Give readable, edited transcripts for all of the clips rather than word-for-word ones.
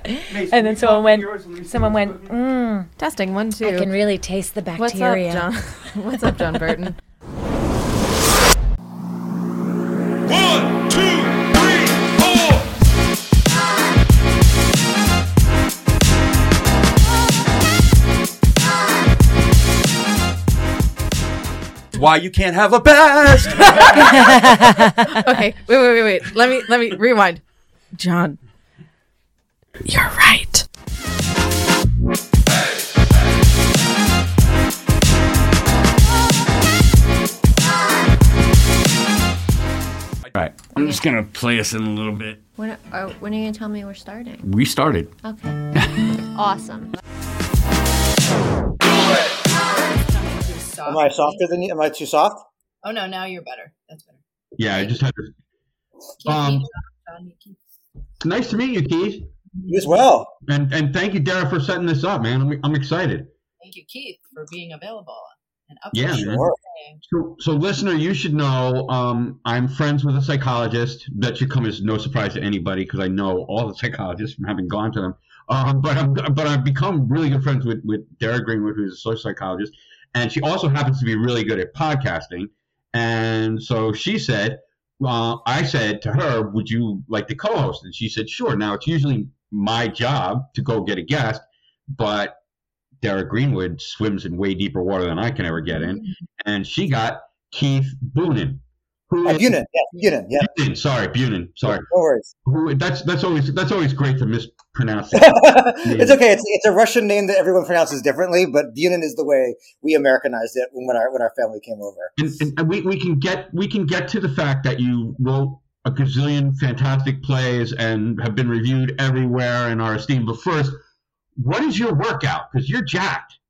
And then someone went, Testing 1, 2. I can really taste the bacteria. What's up, John? What's up, John Burton? 1, 2, 3, 4. Why you can't have a best? Okay, wait. Let me rewind. John, you're right. All right, I'm just gonna play us in a little bit. When are you going to tell me we're starting? We started. Okay. Awesome. Am I softer than you? Am I too soft? Oh no, now you're better. That's better. Yeah, I just had to. John, Nice to meet you, Keith. You as well. And thank you, Dara, for setting this up, man. I'm excited. Thank you, Keith, for being available and up. Yeah, for man. Sure. So, listener, you should know I'm friends with a psychologist. That should come as no surprise to anybody because I know all the psychologists from having gone to them. But I've become really good friends with Dara Greenwood, who's a social psychologist, and she also happens to be really good at podcasting. And so she said, I said to her, would you like to co-host? And she said, sure. Now, it's usually my job to go get a guest, but Dara Greenwood swims in way deeper water than I can ever get in. And she got Keith Bunin. Bunin. Yeah. Bunin, sorry. No worries. That's always great to mispronounce. It's okay. It's a Russian name that everyone pronounces differently, but Bunin is the way we Americanized it when our family came over. And we can get to the fact that you wrote a gazillion fantastic plays and have been reviewed everywhere and are esteemed. But first, what is your workout? Because you're jacked.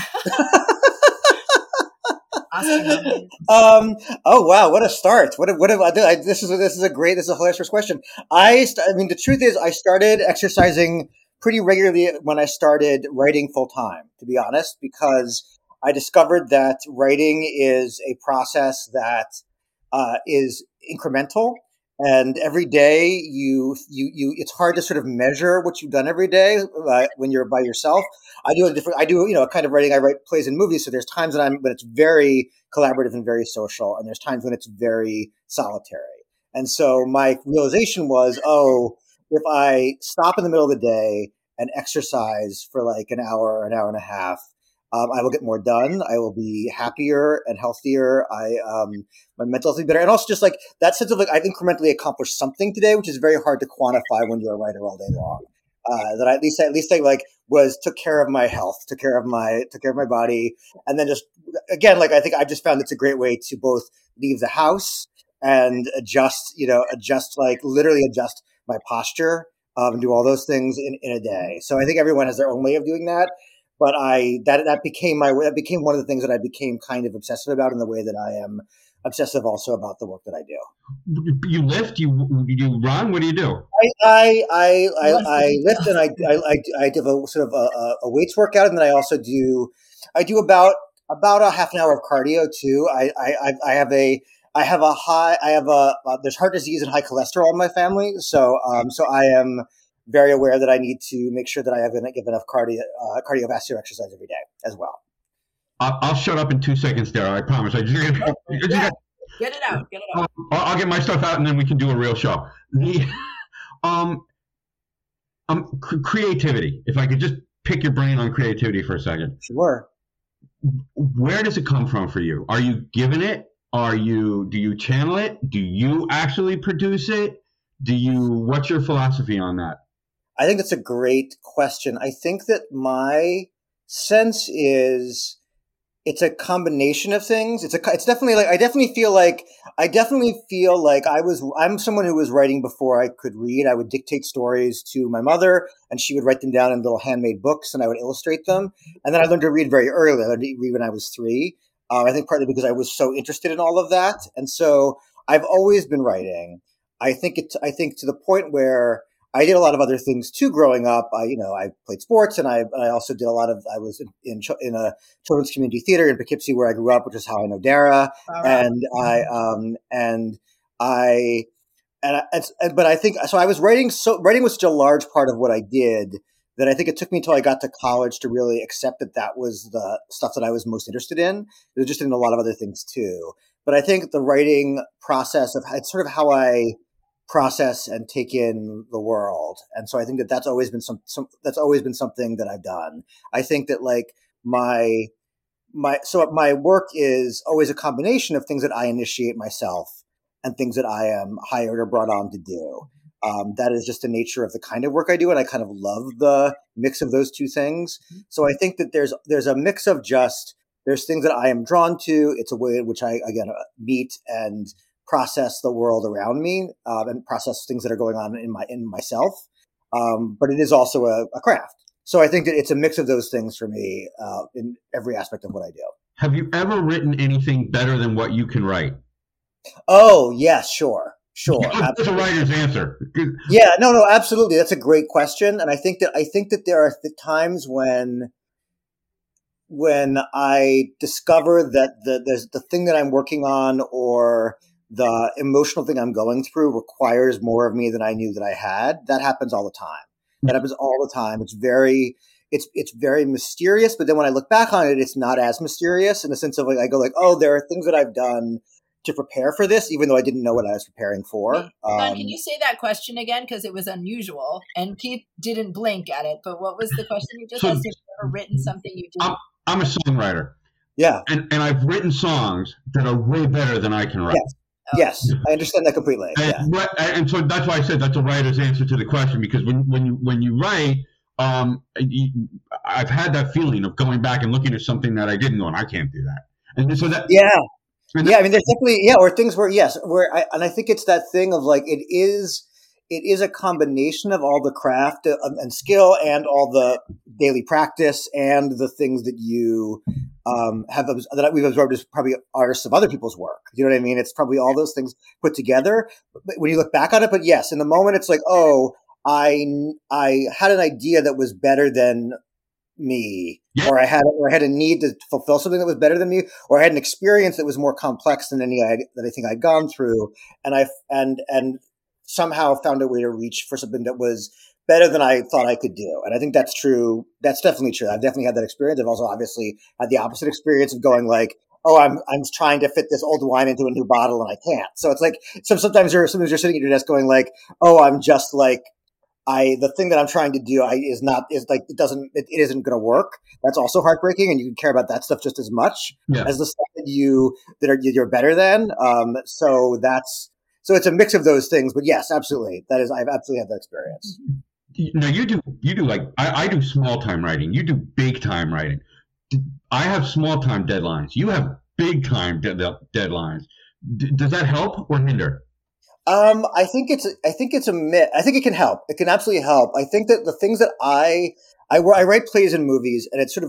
Oh wow, what a start! What have I done? This is a hilarious first question. The truth is, I started exercising pretty regularly when I started writing full time. To be honest, because I discovered that writing is a process that is incremental. And every day it's hard to sort of measure what you've done every day when you're by yourself. I do a kind of writing. I write plays and movies. So there's times when it's very collaborative and very social. And there's times when it's very solitary. And so my realization was, if I stop in the middle of the day and exercise for like an hour and a half, I will get more done. I will be happier and healthier. My mental health will be better. And also just like that sense of like, I've incrementally accomplished something today, which is very hard to quantify when you're a writer all day long. That at least I like took care of my health, took care of my body. And then just, again, like, I think I've just found it's a great way to both leave the house and adjust literally adjust my posture, and do all those things in a day. So I think everyone has their own way of doing that. But that became one of the things that I became kind of obsessive about in the way that I am obsessive also about the work that I do. You lift, you run. What do you do? I lift and I do a sort of a weights workout, and then I also do about a half an hour of cardio too. There's heart disease and high cholesterol in my family, so I am very aware that I need to make sure that I give enough cardiovascular exercise every day as well. I'll shut up in 2 seconds, Dara. I promise. Get it out. I'll get my stuff out, and then we can do a real show. Creativity. If I could just pick your brain on creativity for a second. Sure. Where does it come from for you? Are you given it? Do you channel it? Do you actually produce it? What's your philosophy on that? I think that's a great question. I think that my sense is it's a combination of things. It's definitely like, I definitely feel like I'm someone who was writing before I could read. I would dictate stories to my mother and she would write them down in little handmade books and I would illustrate them. And then I learned to read very early. I learned to read when I was 3. I think partly because I was so interested in all of that. And so I've always been writing. I think to the point where I did a lot of other things too growing up. I played sports and I also did I was in a children's community theater in Poughkeepsie where I grew up, which is how I know Dara. Right. And But I think so. I was writing was such a large part of what I did that I think it took me until I got to college to really accept that was the stuff that I was most interested in. I was interested in a lot of other things too. But I think the writing process it's sort of how I process and take in the world. And so I think that's always been that's always been something that I've done. I think that like my work is always a combination of things that I initiate myself and things that I am hired or brought on to do. That is just the nature of the kind of work I do. And I kind of love the mix of those two things. So I think that there's a mix of there's things that I am drawn to. It's a way in which I, again, meet and process the world around me, and process things that are going on in myself. But it is also a craft. So I think that it's a mix of those things for me, in every aspect of what I do. Have you ever written anything better than what you can write? Oh, yes, sure. That's a writer's answer. Yeah, no, absolutely. That's a great question. And I think that there are times when I discover that there's the thing that I'm working on or the emotional thing I'm going through requires more of me than I knew that I had. That happens all the time. It's very mysterious, but then when I look back on it, it's not as mysterious in the sense of like, I go like, oh, there are things that I've done to prepare for this, even though I didn't know what I was preparing for. John, can you say that question again? Because it was unusual, and Keith didn't blink at it. But what was the question you just asked? Have you ever written something you did? I'm a songwriter. Yeah. And I've written songs that are way better than I can write. Yes, I understand that completely. And so that's why I said that's a writer's answer to the question, because when you write, I've had that feeling of going back and looking at something that I didn't go, and I can't do that. And so that I mean, there's definitely or things where I think it's that thing of like it is a combination of all the craft and skill and all the daily practice and the things that you that we've absorbed as probably artists of other people's work. You know what I mean? It's probably all those things put together. But when you look back on it, but yes, in the moment, it's like, oh, I had an idea that was better than me, or I had a need to fulfill something that was better than me, or I had an experience that was more complex than any that I think I'd gone through, and somehow found a way to reach for something that was better than I thought I could do. And I think that's true. That's definitely true. I've definitely had that experience. I've also obviously had the opposite experience of going like, oh, I'm trying to fit this old wine into a new bottle and I can't. So it's like, sometimes you're sitting at your desk going like, oh, I'm just like, the thing that I'm trying to do it isn't going to work. That's also heartbreaking. And you can care about that stuff just as much as the stuff that you're better than. So it's a mix of those things, but yes, absolutely. I've absolutely had that experience. No, you do like, I do small time writing. You do big time writing. I have small time deadlines. You have big time deadlines. Does that help or hinder? I think it's a myth. I think it can help. It can absolutely help. I think that the things that I write plays and movies, and it's sort of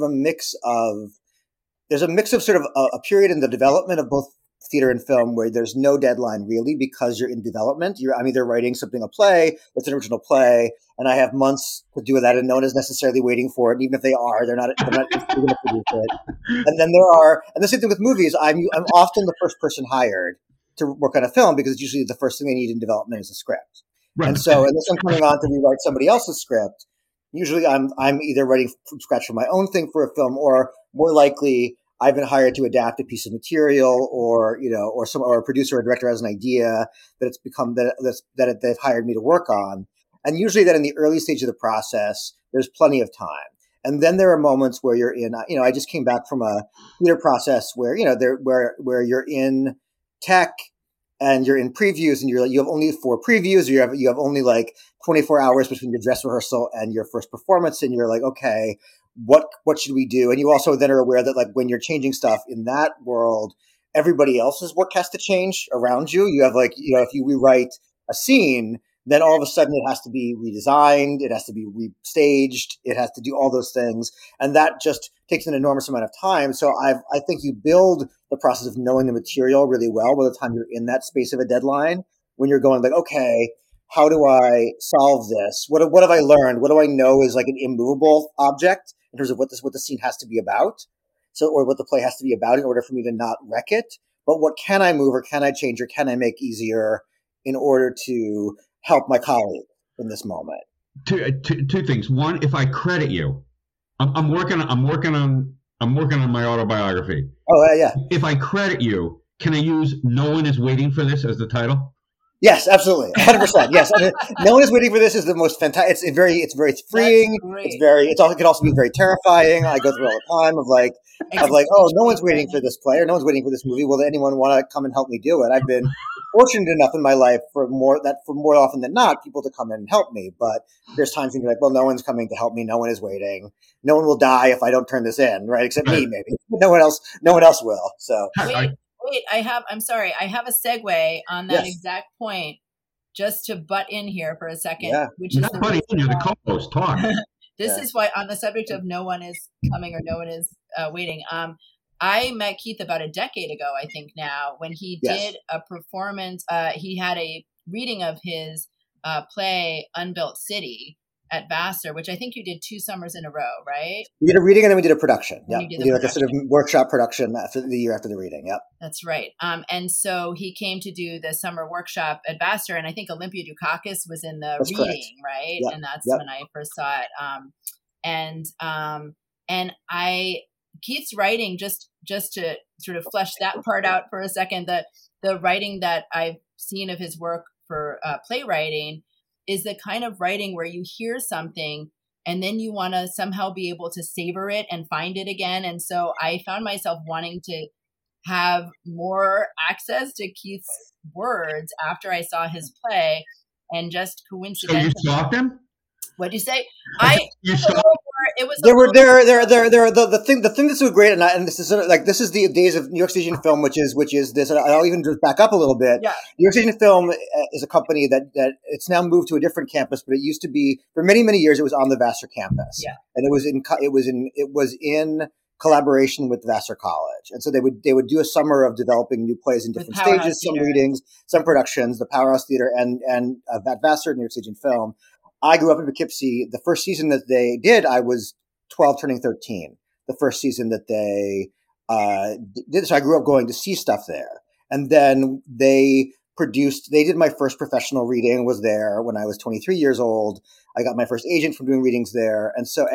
there's a mix of sort of a period in the development of both theater and film where there's no deadline really because you're in development. I'm either writing a play that's an original play, and I have months to do that, and no one is necessarily waiting for it. And even if they are, they're not going to produce it. And then and the same thing with movies. I'm often the first person hired to work on a film because it's usually the first thing they need in development is a script. Right. And so unless I'm coming on to rewrite somebody else's script, usually I'm either writing from scratch for my own thing for a film, or more likely I've been hired to adapt a piece of material, or a producer or director has an idea that they've hired me to work on. And usually that in the early stage of the process, there's plenty of time. And then there are moments where you're in, I just came back from a theater process where, where you're in tech and you're in previews and you have only 4 previews, or you have only like 24 hours between your dress rehearsal and your first performance. And you're like, okay, what should we do? And you also then are aware that like when you're changing stuff in that world, everybody else's work has to change around you. You have like, if you rewrite a scene, then all of a sudden it has to be redesigned. It has to be restaged. It has to do all those things. And that just takes an enormous amount of time. So I think you build the process of knowing the material really well by the time you're in that space of a deadline, when you're going like, okay, how do I solve this? What have I learned? What do I know is like an immovable object in terms of what the scene has to be about? So, or what the play has to be about in order for me to not wreck it. But what can I move or can I change or can I make easier in order to help my colleague in this moment. Two things. One, if I credit you, I'm working on my autobiography. Oh, yeah. If I credit you, can I use "No One Is Waiting for This" as the title? Yes, absolutely, 100%. Yes, I mean, "No One Is Waiting for This" is the most fantastic. It's very freeing. It can also be very terrifying. I go through all the time of like, oh, no one's waiting for this play, or no one's waiting for this movie. Will anyone want to come and help me do it? I've been fortunate enough in my life for more often than not, people to come in and help me. But there's times when you're like, well, no one's coming to help me. No one is waiting. No one will die if I don't turn this in, right? Except me, maybe. No one else will. So. Wait, I'm sorry. I have a segue on that exact point, just to butt in here for a second. Yeah. Which You're is not butting in, you're the co-host. Talk. This is why, on the subject of no one is coming or no one is waiting. I met Keith about a decade ago, I think now, when he did a performance. He had a reading of his play Unbuilt City at Vassar, which I think you did 2 summers in a row, right? We did a reading and then we did a production. Yeah, we did like production. a sort of workshop production the year after the reading. Yep, that's right. And so he came to do the summer workshop at Vassar, and I think Olympia Dukakis was in the reading, correct. right? Yep. And that's when I first saw it. And Keith's writing, just to sort of flesh that part out for a second, the writing that I've seen of his work for playwriting is the kind of writing where you hear something and then you want to somehow be able to savor it and find it again. And so I found myself wanting to have more access to Keith's words after I saw his play, and just coincidentally. So you stalked him? What'd you say? The thing that's so great, and this is sort of like, this is the days of New York Stage and Film, which is this. And I'll even just back up a little bit. Yeah. New York Stage and Film is a company that it's now moved to a different campus, but it used to be, for many years it was on the Vassar campus. Yeah. And it was in collaboration with Vassar College, and so they would do a summer of developing new plays in different stages, some readings, some productions, the Powerhouse Theater, and at Vassar, New York Stage and Film. I grew up in Poughkeepsie. The first season that they did, I was 12, turning 13. The first season that they did, so I grew up going to see stuff there. And then they did my first professional reading, was there when I was 23 years old. I got my first agent from doing readings there. And so,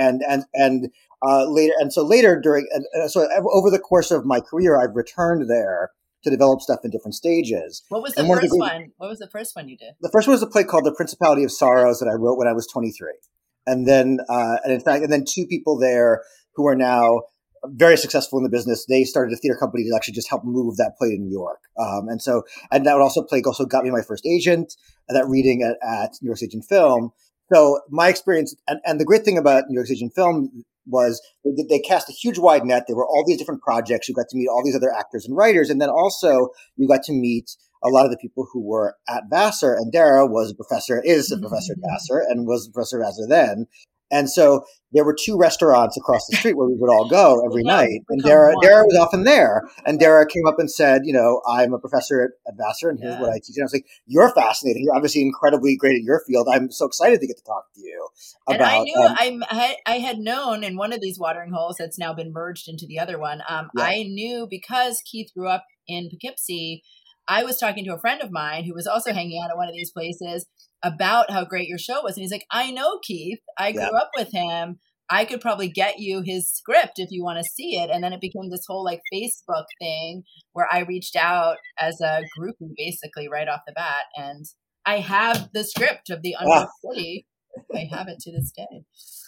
later so over the course of my career, I've returned there to develop stuff in different stages. What was the first one? What was the first one you did? The first one was a play called The Principality of Sorrows that I wrote when I was 23. And then, and then 2 people there who are now very successful in the business, they started a theater company to actually just help move that play to New York. And that also got me my first agent, that reading at New York Stage and Film. So my experience, and the great thing about New York Stage and Film was they cast a huge wide net. There were all these different projects. You got to meet all these other actors and writers. And then also you got to meet a lot of the people who were at Vassar. And Dara is a professor at Vassar, and was a professor at Vassar then. And so there were 2 restaurants across the street where we would all go every night. And Dara was often there. And Dara came up and said, I'm a professor at Vassar, and here's what I teach. And I was like, you're fascinating. You're obviously incredibly great at your field. I'm so excited to get to talk to you about. And I had known in one of these watering holes that's now been merged into the other one. I knew, because Keith grew up in Poughkeepsie, I was talking to a friend of mine who was also hanging out at one of these places about how great your show was. And he's like, I know Keith. I grew up with him. I could probably get you his script if you want to see it. And then it became this whole like Facebook thing where I reached out as a groupie basically right off the bat. And I have the script of The Unbuilt City. I have it to this day.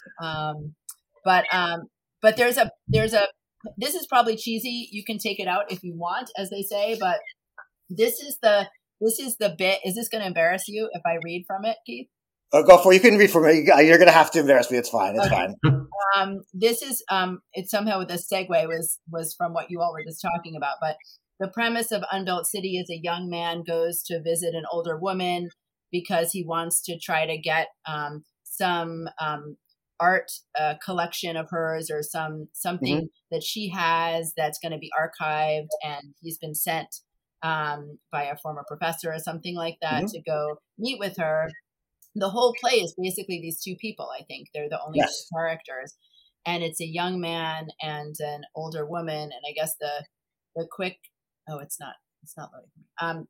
But there's a, this is probably cheesy. You can take it out if you want, as they say, but this is the bit. Is this going to embarrass you if I read from it, Keith? Oh, go for it. You can read from it. You're going to have to embarrass me. It's fine. It's fine. This is, it's somehow the segue was from what you all were just talking about. But the premise of Unbuilt City is a young man goes to visit an older woman because he wants to try to get some art collection of hers, or something that she has that's going to be archived, and he's been sent by a former professor or something like that to go meet with her. The whole play is basically these 2 people. I think they're the only 2 characters, and it's a young man and an older woman. And I guess the quick, it's not loading.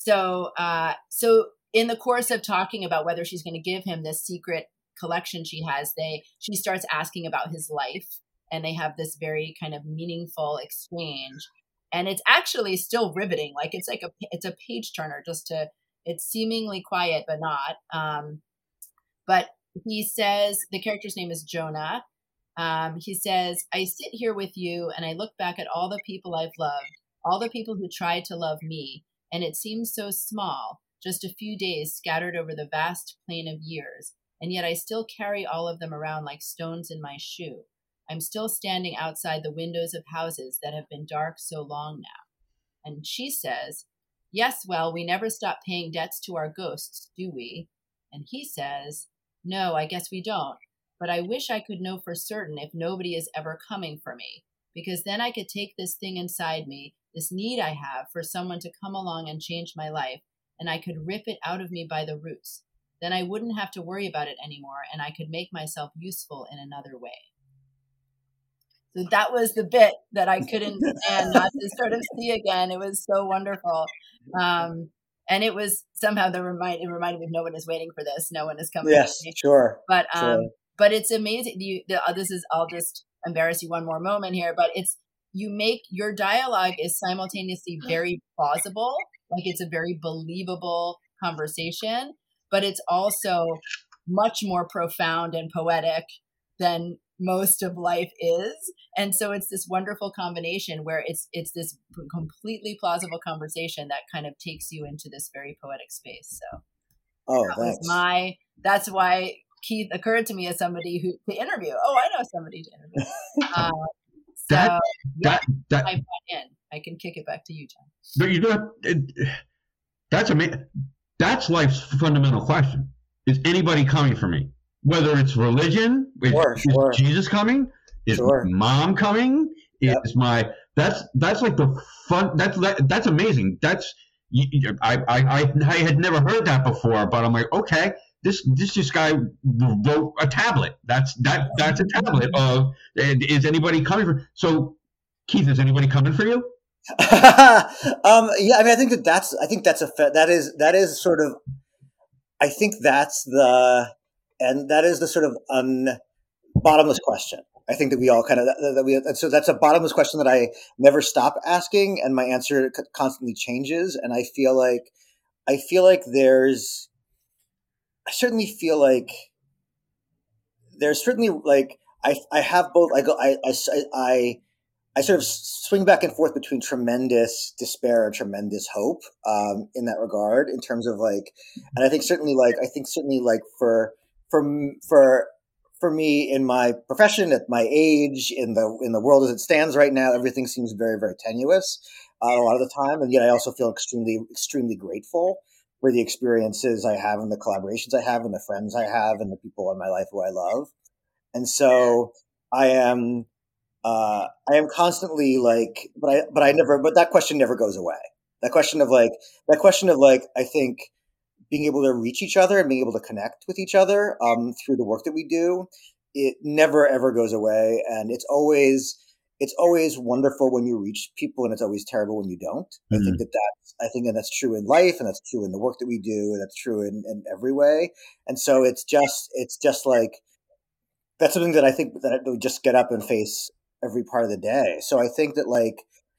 So in the course of talking about whether she's going to give him this secret collection she has, she starts asking about his life, and they have this very kind of meaningful exchange. And it's actually still riveting. Like it's a page turner. It's seemingly quiet, but not. But he says, the character's name is Jonah. He says, I sit here with you and I look back at all the people I've loved, all the people who tried to love me, and it seems so small, just a few days scattered over the vast plain of years. And yet I still carry all of them around like stones in my shoe. I'm still standing outside the windows of houses that have been dark so long now. And she says, yes, well, we never stop paying debts to our ghosts, do we? And he says, no, I guess we don't. But I wish I could know for certain if nobody is ever coming for me, because then I could take this thing inside me, this need I have for someone to come along and change my life, and I could rip it out of me by the roots. Then I wouldn't have to worry about it anymore, and I could make myself useful in another way. So that was the bit that I couldn't stand not to sort of see again. It was so wonderful. And it was somehow it reminded me of no one is waiting for this. No one is coming. Yes, sure. But sure. But it's amazing. I'll just embarrass you one more moment here, but your dialogue is simultaneously very plausible. Like it's a very believable conversation, but it's also much more profound and poetic than most of life is. And so it's this wonderful combination where it's this completely plausible conversation that kind of takes you into this very poetic space. So that's why Keith occurred to me as somebody to interview. Oh, I know somebody to interview. I can kick it back to you, John. But you know, that's amazing. That's life's fundamental question. Is anybody coming for me? Whether it's religion, is Jesus coming? Is mom coming? Yep. Is that's like the fun. That's amazing. I had never heard that before, but I'm like, okay, this guy wrote a tablet. That's a tablet of is anybody coming for? So, Keith, is anybody coming for you? Yeah, I mean, I think that's sort of, I think that's the sort of bottomless question. I think that we all kind of so that's a bottomless question that I never stop asking, and my answer constantly changes. And I certainly feel like there's certainly like I have both. I sort of swing back and forth between tremendous despair and tremendous hope in that regard, in terms of like, and I think certainly for me in my profession, at my age, in the world as it stands right now, everything seems very, very tenuous a lot of the time, and yet I also feel extremely, extremely grateful for the experiences I have and the collaborations I have and the friends I have and the people in my life who I love, and so I am constantly like, but that question never goes away. That question of like, I think being able to reach each other and being able to connect with each other through the work that we do, it never ever goes away, and it's always wonderful when you reach people, and it's always terrible when you don't. Mm-hmm. I think that's true in life, and that's true in the work that we do, and that's true in every way. And so it's just like, that's something that I think that we just get up and face every part of the day. So I think that like,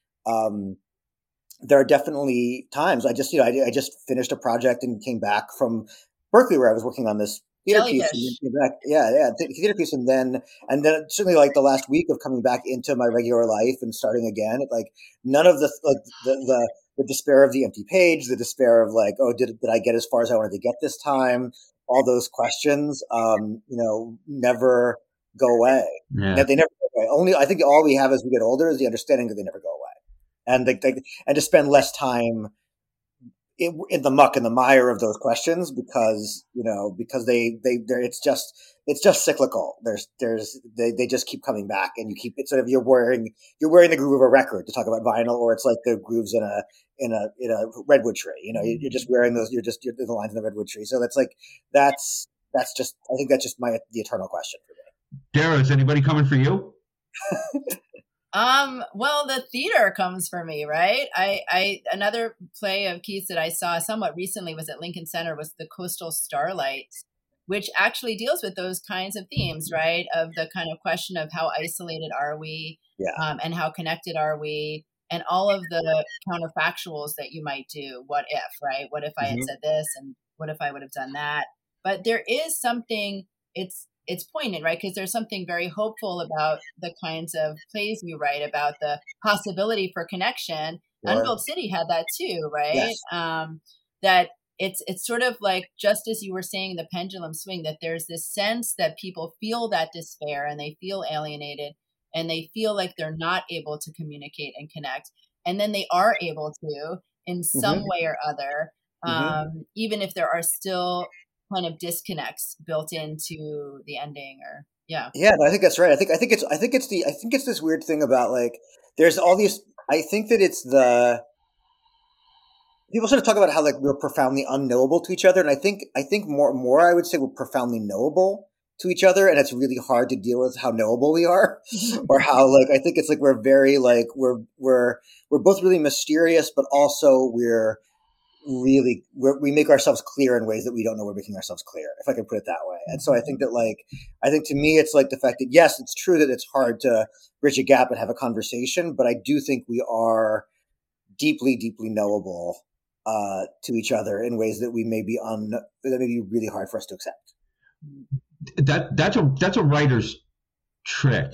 there are definitely times I just finished a project and came back from Berkeley where I was working on this theater piece. And came back, theater piece, and then certainly like the last week of coming back into my regular life and starting again. Like none of the despair of the empty page, the despair of like, oh, did I get as far as I wanted to get this time? All those questions, never go away. Yeah. They never go away. Only I think all we have as we get older is the understanding that they never go away. And and to spend less time in the muck and the mire of those questions, because it's just cyclical. They just keep coming back, and you keep, it's sort of, you're wearing the groove of a record, to talk about vinyl, or it's like the grooves in a redwood tree. You're just wearing those. You're the lines in the redwood tree. So that's like that's just, I think that's just the eternal question for me. Dara, is anybody coming for you? Well, the theater comes for me, right? I another play of Keith's that I saw somewhat recently was at Lincoln Center was The Coastal Starlights, which actually deals with those kinds of themes, right? Of the kind of question of how isolated are we, and how connected are we, and all of the counterfactuals that you might do. What if, right? What if I had said this, and what if I would have done that? But there is something. It's poignant, right? Because there's something very hopeful about the kinds of plays you write about the possibility for connection. Sure. Unbuilt City had that too, right? Yes. That it's sort of like, just as you were saying, the pendulum swing, that there's this sense that people feel that despair and they feel alienated and they feel like they're not able to communicate and connect. And then they are able to in some way or other, even if there are still kind of disconnects built into the ending, or no, I think that's right. I think it's this weird thing about, like, there's all these. I think that it's the people sort of talk about how, like, we're profoundly unknowable to each other, and I think more I would say we're profoundly knowable to each other, and it's really hard to deal with how knowable we are, or how, like, I think it's like we're very, like, we're both really mysterious, but also we make ourselves clear in ways that we don't know we're making ourselves clear, if I can put it that way. And so I think that, like, to me, it's like the fact that, yes, it's true that it's hard to bridge a gap and have a conversation, but I do think we are deeply, deeply knowable to each other in ways that may be really hard for us to accept. That's a writer's trick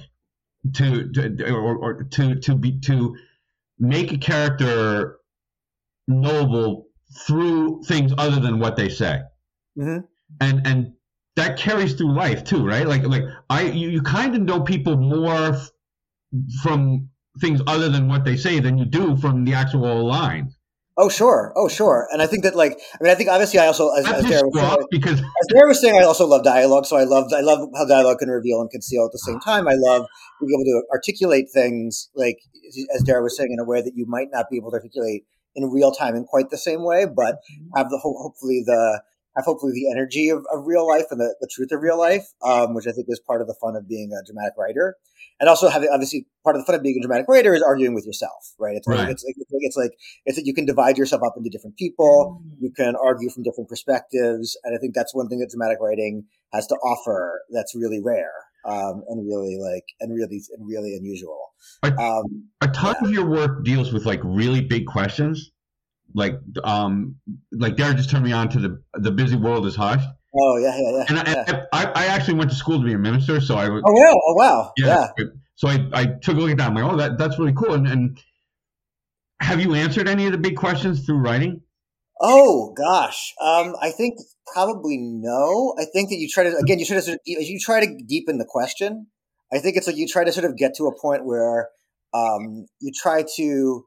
to make a character knowable through things other than what they say, and that carries through life too, right? Like you kind of know people more from things other than what they say than you do from the actual lines. Oh sure, and I think that, like, I think obviously I also, as Dara was saying, I also love dialogue. So I love how dialogue can reveal and conceal at the same time. I love being able to articulate things, like, as Dara was saying, in a way that you might not be able to articulate in real time in quite the same way, but have hopefully the energy of real life and the truth of real life, which I think is part of the fun of being a dramatic writer. And also obviously part of the fun of being a dramatic writer is arguing with yourself, right? It's that you can divide yourself up into different people. You can argue from different perspectives. And I think that's one thing that dramatic writing has to offer that's really rare, and really unusual. A ton of your work deals with, like, really big questions, like Dara just turned me on to the busy world is hushed. Oh yeah. And I actually went to school to be a minister, so I was. Oh wow. Yeah. So I took a look at that. I'm like, oh, that's really cool. And have you answered any of the big questions through writing? Oh gosh, I think probably no. I think that you try to deepen the question. I think it's like you try to sort of get to a point where you try to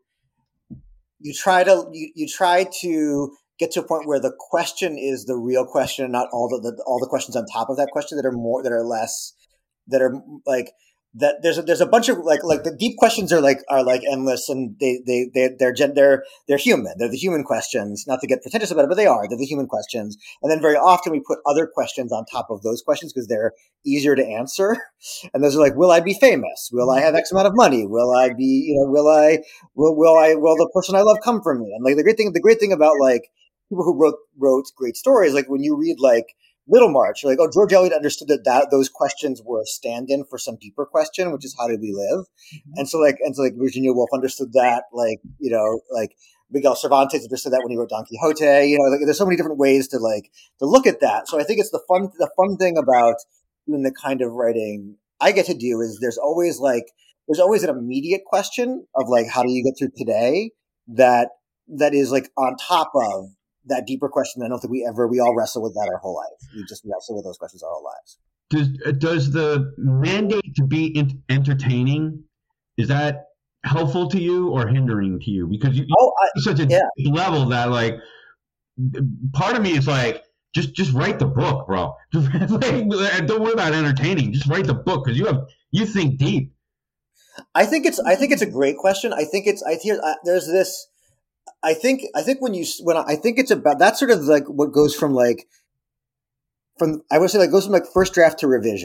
get to a point where the question is the real question, and not all the questions on top of that question that are that there's a bunch of like the deep questions are endless, and they're human. They're the human questions, not to get pretentious about it, but they're the human questions. And then very often we put other questions on top of those questions because they're easier to answer. And those are like, will I be famous? Will I have X amount of money? Will I be, will the person I love come from me? And like the great thing about, like, people who wrote great stories, like when you read, like, Middlemarch, you're like, oh, George Eliot understood that those questions were a stand-in for some deeper question, which is how did we live? And so Virginia Woolf understood that, like Miguel Cervantes understood that when he wrote Don Quixote. There's so many different ways to look at that. So I think it's the fun thing about doing the kind of writing I get to do is there's always an immediate question of, like, how do you get through today that is, like, on top of that deeper question. I don't think we all wrestle with that our whole life. We just wrestle with those questions our whole lives. Does the mandate to be entertaining, is that helpful to you or hindering to you? Because you such a deep level that, like, part of me is like, just write the book, bro. Don't worry about entertaining. Just write the book, because you think deep. I think it's a great question. I think there's this. I think it's about, that's sort of like what goes from, like, I would say, like, goes from, like, first draft to revision.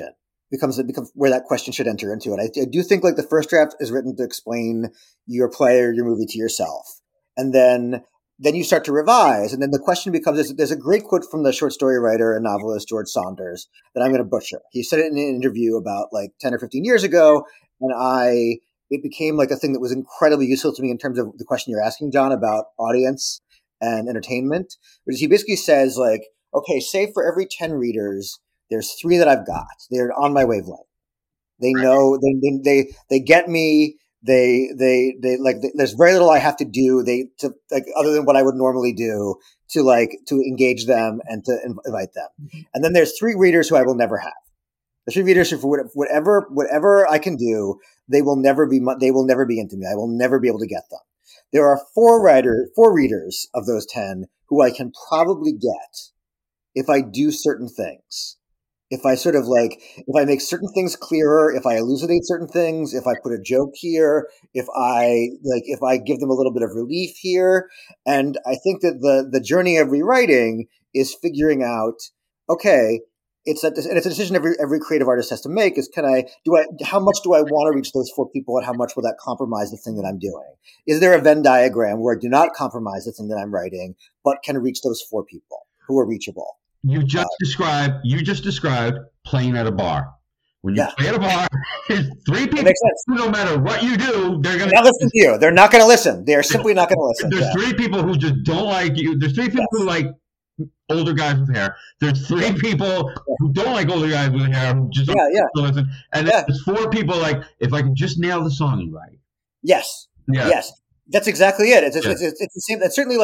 becomes where that question should enter into it. I do think like the first draft is written to explain your play or your movie to yourself, and then you start to revise, and then the question becomes: there's a great quote from the short story writer and novelist George Saunders that I'm going to butcher. He said it in an interview about like 10 or 15 years ago, and it became like a thing that was incredibly useful to me in terms of the question you're asking, John, about audience and entertainment. Which is he basically says like, okay, say for every 10 readers, there's 3 that I've got. They're on my wavelength. They know, they get me. They like, there's very little I have to do. Other than what I would normally do to engage them and to invite them. And then there's 3 readers who I will never have. The 3 readers who, for whatever I can do, they will never be into me. I will never be able to get them. There are 4 readers of those 10 who I can probably get if I do certain things. If I sort of if I make certain things clearer, if I elucidate certain things, if I put a joke here, if I give them a little bit of relief here. And I think that the journey of rewriting is figuring out, okay, it's a decision every creative artist has to make is how much do I want to reach those 4 people and how much will that compromise the thing that I'm doing? Is there a Venn diagram where I do not compromise the thing that I'm writing, but can reach those 4 people who are reachable? You just described playing at a bar. When you play at a bar, there's 3 people who, no matter what you do, they're going to listen to you. They're not going to listen. They are simply not going to listen. There's 3 people who just don't like you. There's 3 people who like older guys with hair. There's 3 people who don't like older guys with hair who just don't listen. And then there's 4 people like, if I can just nail the song right. Yes. Yeah. Yes. That's exactly it. It's the same. It's certainly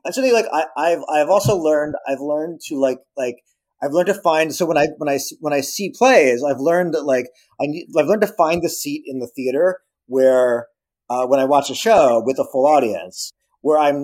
I've also learned. I've learned to find. So when I see plays, I've learned that I've learned to find the seat in the theater where when I watch a show with a full audience, where my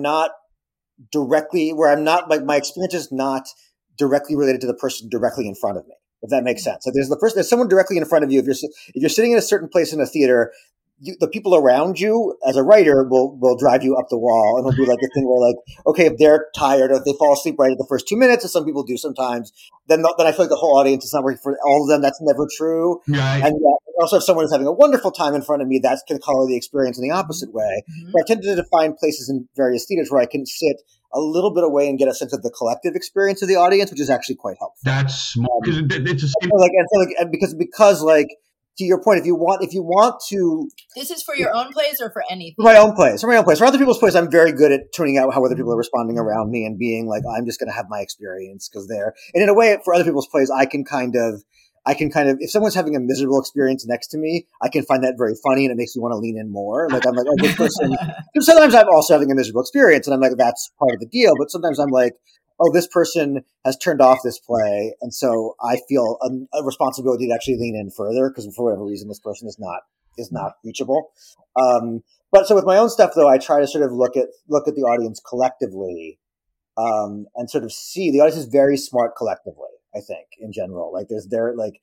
experience is not directly related to the person directly in front of me. If that makes sense. So there's someone directly in front of you. If you're sitting in a certain place in a theater, the people around you as a writer will drive you up the wall, and it'll be like a thing where okay, if they're tired or if they fall asleep right at the first 2 minutes, as some people do sometimes, then I feel like the whole audience is not working for all of them. That's never true. Right. And also if someone is having a wonderful time in front of me, that's going to color the experience in the opposite way. But I've tended to find places in various theaters where I can sit a little bit away and get a sense of the collective experience of the audience, which is actually quite helpful. That's smart because it's the same. Because to your point, if you want to, this is for your own plays or for anything? For my own plays. For other people's plays, I'm very good at tuning out how other people are responding around me and being like, I'm just going to have my experience because they're. And in a way, for other people's plays, I can kind of, if someone's having a miserable experience next to me, I can find that very funny and it makes me want to lean in more. Like I'm like, oh, this person. Sometimes I'm also having a miserable experience and I'm like, that's part of the deal. But sometimes I'm like, oh, this person has turned off this play, and so I feel a responsibility to actually lean in further because for whatever reason this person is not reachable. But so with my own stuff though, I try to sort of look at the audience collectively, and sort of see the audience is very smart collectively. I think in general, and if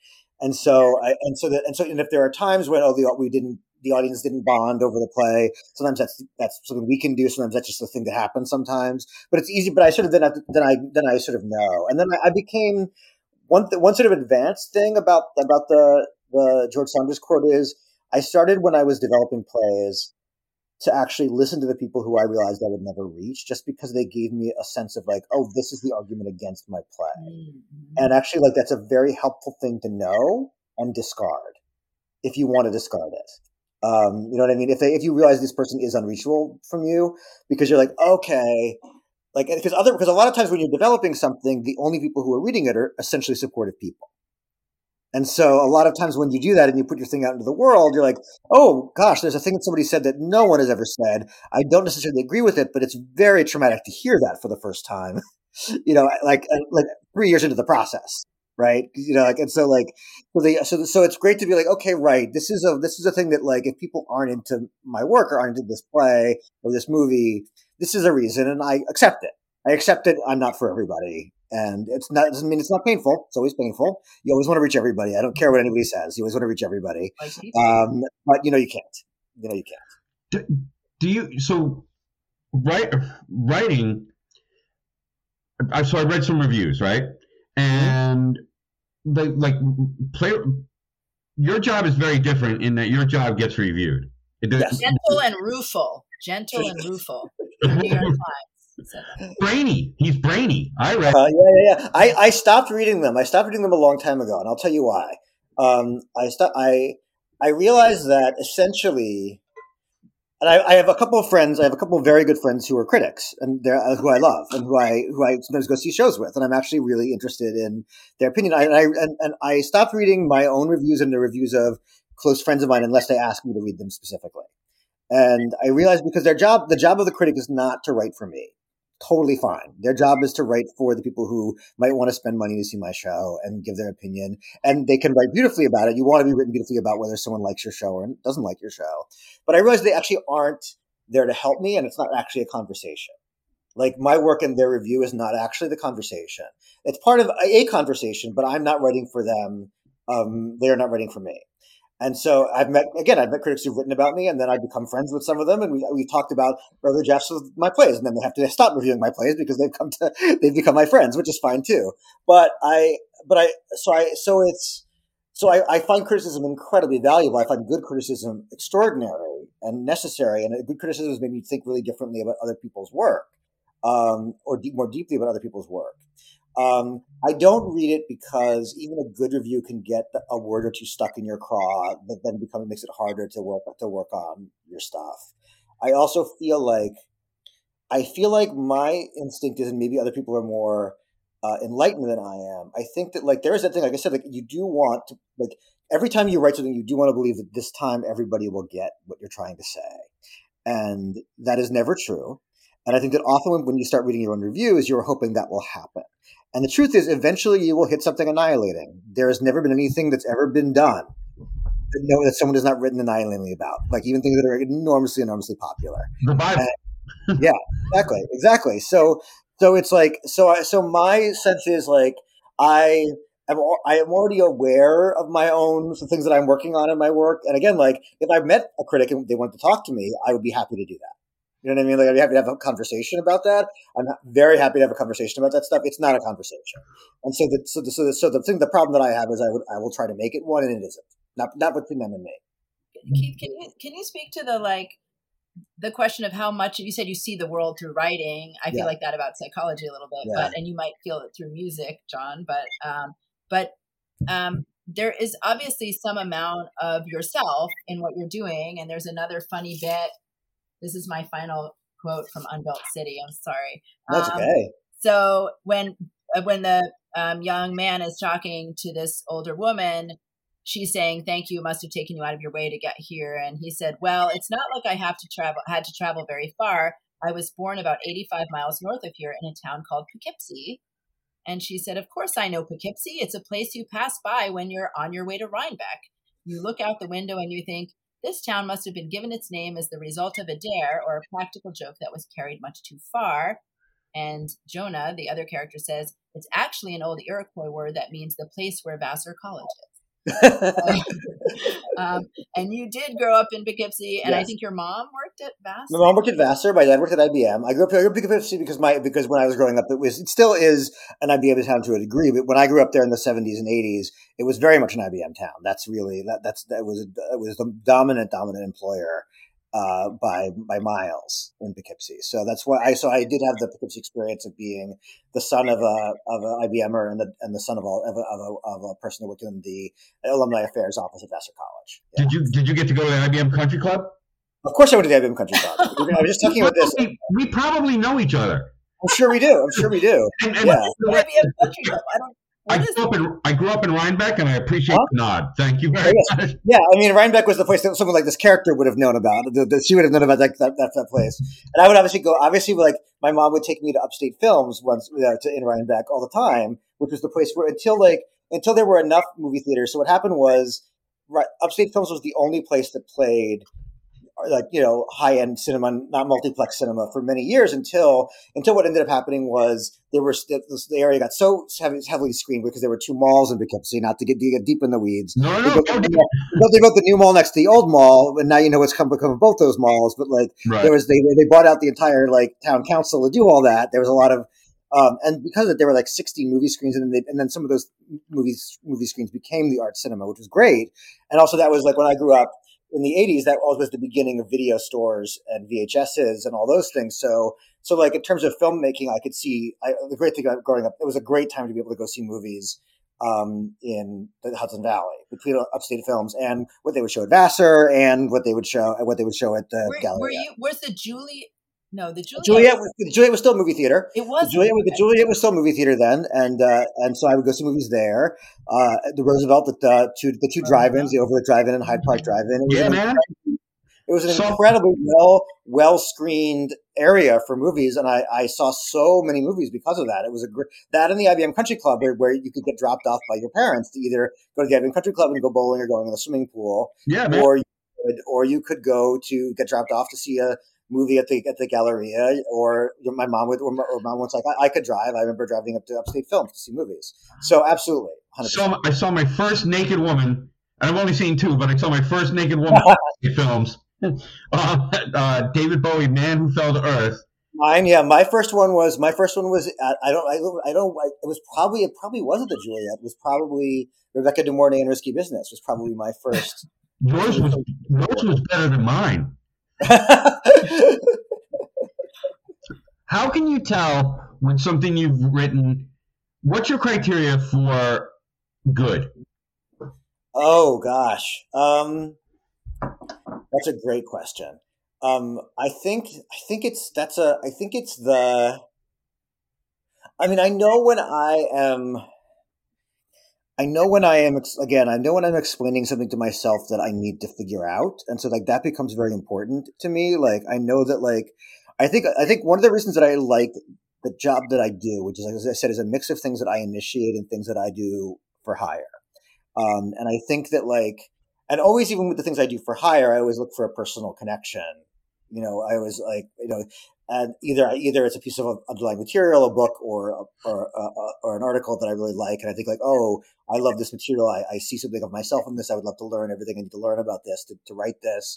there are times when the audience didn't bond over the play. Sometimes that's something we can do. Sometimes that's just a thing that happens sometimes. But it's easy. But I sort of then I sort of know. And then I became one sort of advanced thing about the George Saunders quote is I started when I was developing plays to actually listen to the people who I realized I would never reach, just because they gave me a sense of oh, this is the argument against my play. Mm-hmm. And actually that's a very helpful thing to know and discard if you want to discard it. You know what I mean? If you realize this person is unreachable from you, because you're like, okay, because a lot of times when you're developing something, the only people who are reading it are essentially supportive people. And so a lot of times when you do that and you put your thing out into the world, you're like, oh gosh, there's a thing that somebody said that no one has ever said. I don't necessarily agree with it, but it's very traumatic to hear that for the first time, like 3 years into the process. Right. So it's great to be like, okay, right. This is a thing that if people aren't into my work or aren't into this play or this movie, this is a reason. And I accept it. I'm not for everybody. And it doesn't mean it's not painful. It's always painful. You always want to reach everybody. I don't care what anybody says. You always want to reach everybody. But you can't. Do you, so writing, so I read some reviews, right? And your job is very different in that your job gets reviewed. Gentle and rueful. The New York Times. Brainy. He's brainy. I read. Yeah. I stopped reading them. I stopped reading them a long time ago, and I'll tell you why. I realized that essentially, and I have a couple of friends. I have a couple of very good friends who are critics, and they're who I love, and who I sometimes go see shows with, and I'm actually really interested in their opinion. I stopped reading my own reviews and the reviews of close friends of mine unless they ask me to read them specifically. And I realized because the job of the critic is not to write for me. Totally fine. Their job is to write for the people who might want to spend money to see my show and give their opinion. And they can write beautifully about it. You want to be written beautifully about whether someone likes your show or doesn't like your show. But I realized they actually aren't there to help me, and it's not actually a conversation. Like, my work in their review is not actually the conversation. It's part of a conversation, but I'm not writing for them. They're not writing for me. And so I've met critics who've written about me, and then I've become friends with some of them, and we've talked about early drafts of my plays, and then they have to stop reviewing my plays because they've become my friends, which is fine too. But I find criticism incredibly valuable. I find good criticism extraordinary and necessary, and good criticism has made me think really differently about other people's work, or more deeply about other people's work. I don't read it because even a good review can get a word or two stuck in your craw that then makes it harder to work on your stuff. I also feel like my instinct is, and maybe other people are more enlightened than I am. I think that, like, there is that thing, like I said, like, you do want to, like, every time you write something, you do want to believe that this time everybody will get what you're trying to say. And that is never true. And I think that often when you start reading your own reviews, you're hoping that will happen. And the truth is, eventually you will hit something annihilating. There has never been anything that's ever been done that someone has not written annihilatingly about. Like, even things that are enormously popular. The Bible. Yeah, exactly. So it's like, so my sense is, like, I am already aware of my own things that I'm working on in my work. And again, like, if I met a critic and they wanted to talk to me, I would be happy to do that. You know what I mean? Like, I'd be happy to have a conversation about that. I'm very happy to have a conversation about that stuff. It's not a conversation. And so the problem that I have is I will try to make it one, and it isn't. Not between them and me. Keith, can you speak to the question of how much you said you see the world through writing? I feel like that about psychology a little bit, and you might feel it through music, John. But there is obviously some amount of yourself in what you're doing. And there's another funny bit. This is my final quote from Unbuilt City. I'm sorry. That's okay. So when the young man is talking to this older woman, she's saying, "Thank you. It must have taken you out of your way to get here." And he said, "Well, it's not like I had to travel very far. I was born about 85 miles north of here in a town called Poughkeepsie." And she said, "Of course I know Poughkeepsie. It's a place you pass by when you're on your way to Rhinebeck. You look out the window and you think, this town must have been given its name as the result of a dare or a practical joke that was carried much too far." And Jonah, the other character, says, "It's actually an old Iroquois word that means the place where Vassar College is." And you did grow up in Poughkeepsie, and yes. I think your mom worked at Vassar. My mom worked at Vassar. My dad worked at IBM. I grew up in Poughkeepsie because when I was growing up, it still is an IBM town to a degree. But when I grew up there in the 70s and 80s, it was very much an IBM town. That's really that was the dominant employer by miles in Poughkeepsie. So that's why I did have the Poughkeepsie experience of being the son of an IBMer and the son of a person who worked in the alumni affairs office at Vassar College. Yeah. Did you get to go to the IBM Country Club? Of course I went to the IBM Country Club. I was just talking about this. We probably know each other. I'm sure we do. And yeah. IBM Country Club. I grew up in Rhinebeck, and I appreciate the nod. Thank you very much. Yeah, I mean, Rhinebeck was the place that someone like this character would have known about. She would have known about that place. And I would obviously, like, my mom would take me to Upstate Films once in Rhinebeck all the time, which was the place where until there were enough movie theaters. So what happened was, Upstate Films was the only place that played, like, high-end cinema, not multiplex cinema, for many years until what ended up happening was the area got so heavily screened because there were two malls in Poughkeepsie. Not to get deep in the weeds. No. They built the new mall next to the old mall, and now you know what's become of both those malls. But like, right. They bought out the entire, like, town council to do all that. There was a lot of And because of it, there were like 60 movie screens, and then some of those movie screens became the art cinema, which was great. And also that was like when I grew up in the 80s, that was the beginning of video stores and VHSs and all those things. So like in terms of filmmaking, I could see the great thing about growing up, it was a great time to be able to go see movies in the Hudson Valley between Upstate Films and what they would show at Vassar and what they would show at the Galleria. Was the Juliet? No, the Juliet was still a movie theater. It was. The Juliet was still a movie theater then, and so I would go see movies there. The Roosevelt, the two drive-ins, the Overlook Drive-In and Hyde Park Drive-In. It was an incredibly well screened area for movies, and I saw so many movies because of that. It was that and the IBM Country Club where you could get dropped off by your parents to either go to the IBM Country Club and go bowling or going in the swimming pool, or you could go to get dropped off to see a movie at the Galleria, or my mom was like, I could drive. I remember driving up to Upstate Films to see movies. So absolutely, 100%. So I saw my first naked woman, and I've only seen two, but I saw my first naked woman in films. David Bowie, Man Who Fell to Earth. My first one was it probably wasn't the Juliet. It was probably Rebecca De Mornay and Risky Business was probably my first. Yours was better than mine. How can you tell when something you've written, what's your criteria for good? Oh gosh. That's a great question. I think I know when I'm explaining something to myself that I need to figure out. And so like that becomes very important to me. Like I know that like, I think one of the reasons that I like the job that I do, which is, like, as I said, is a mix of things that I initiate and things that I do for hire. And I think that like, and always, even with the things I do for hire, I always look for a personal connection. I always like, and either it's a piece of underlying material, a book, or an article that I really like, and I think like, oh, I love this material. I see something of myself in this. I would love to learn everything I need to learn about this to write this.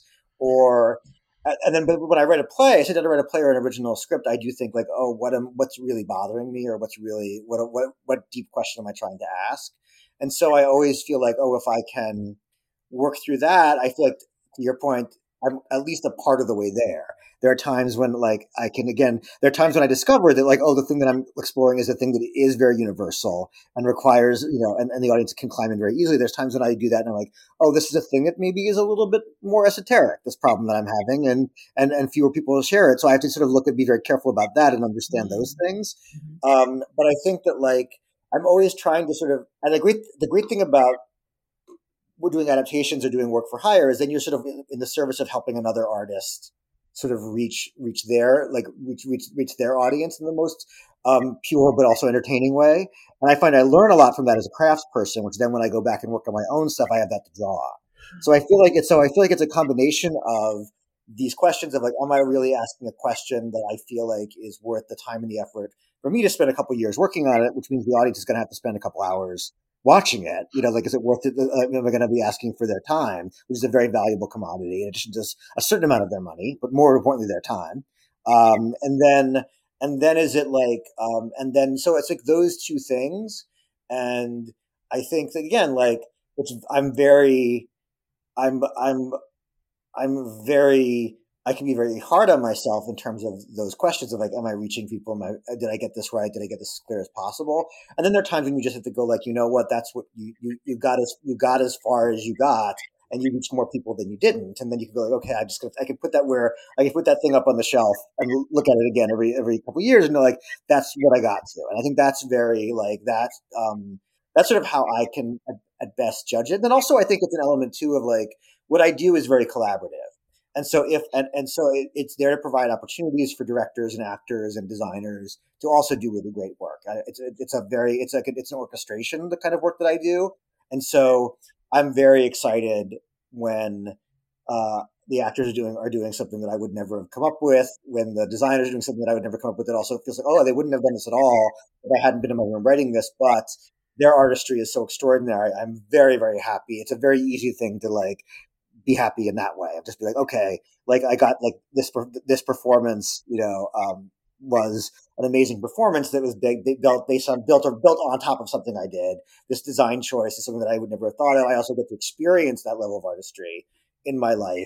But when I write a play, I sit down to write a play or an original script. I do think like, oh, what's really bothering me, or what deep question am I trying to ask? And so I always feel like, oh, if I can work through that, I feel like, to your point, I'm at least a part of the way there. There are times when there are times when I discover that like, oh, the thing that I'm exploring is a thing that is very universal and requires, and the audience can climb in very easily. There's times when I do that and I'm like, oh, this is a thing that maybe is a little bit more esoteric, this problem that I'm having, and fewer people will share it. So I have to sort of be very careful about that and understand those things. But I think that like, I'm always trying to sort of, and the great thing about we're doing adaptations or doing work for hire is then you're sort of in the service of helping another artist sort of reach their audience in the most pure but also entertaining way. And I find I learn a lot from that as a crafts person, which then when I go back and work on my own stuff, I have that to draw on. So I feel like it's a combination of these questions of like, am I really asking a question that I feel like is worth the time and the effort for me to spend a couple of years working on it, which means the audience is going to have to spend a couple hours watching it. Is it worth it? Am I going to be asking for their time, which is a very valuable commodity in addition to a certain amount of their money, but more importantly, their time. And then is it like, so it's like those two things. And I think that again, like, I can be very hard on myself in terms of those questions of like, am I reaching people? Did I get this right? Did I get this as clear as possible? And then there are times when you just have to go like, you know what, that's what you got as far as you got, and you reached more people than you didn't. And then you can go like, okay, I can put that thing up on the shelf and look at it again every couple of years and know like, that's what I got to. And I think that's very like that. That's sort of how I can at best judge it. And then also I think it's an element too of like, what I do is very collaborative. And so it's there to provide opportunities for directors and actors and designers to also do really great work. It's an orchestration, the kind of work that I do. And so I'm very excited when the actors are doing something that I would never have come up with, when the designers are doing something that I would never come up with. It also feels like, oh, they wouldn't have done this at all if I hadn't been in my room writing this, but their artistry is so extraordinary. I'm very, very happy. It's a very easy thing to like, be happy in that way. I'll just be like, okay, like I got like this performance, was an amazing performance that was big. They built on top of something I did. This design choice is something that I would never have thought of. I also get to experience that level of artistry in my life,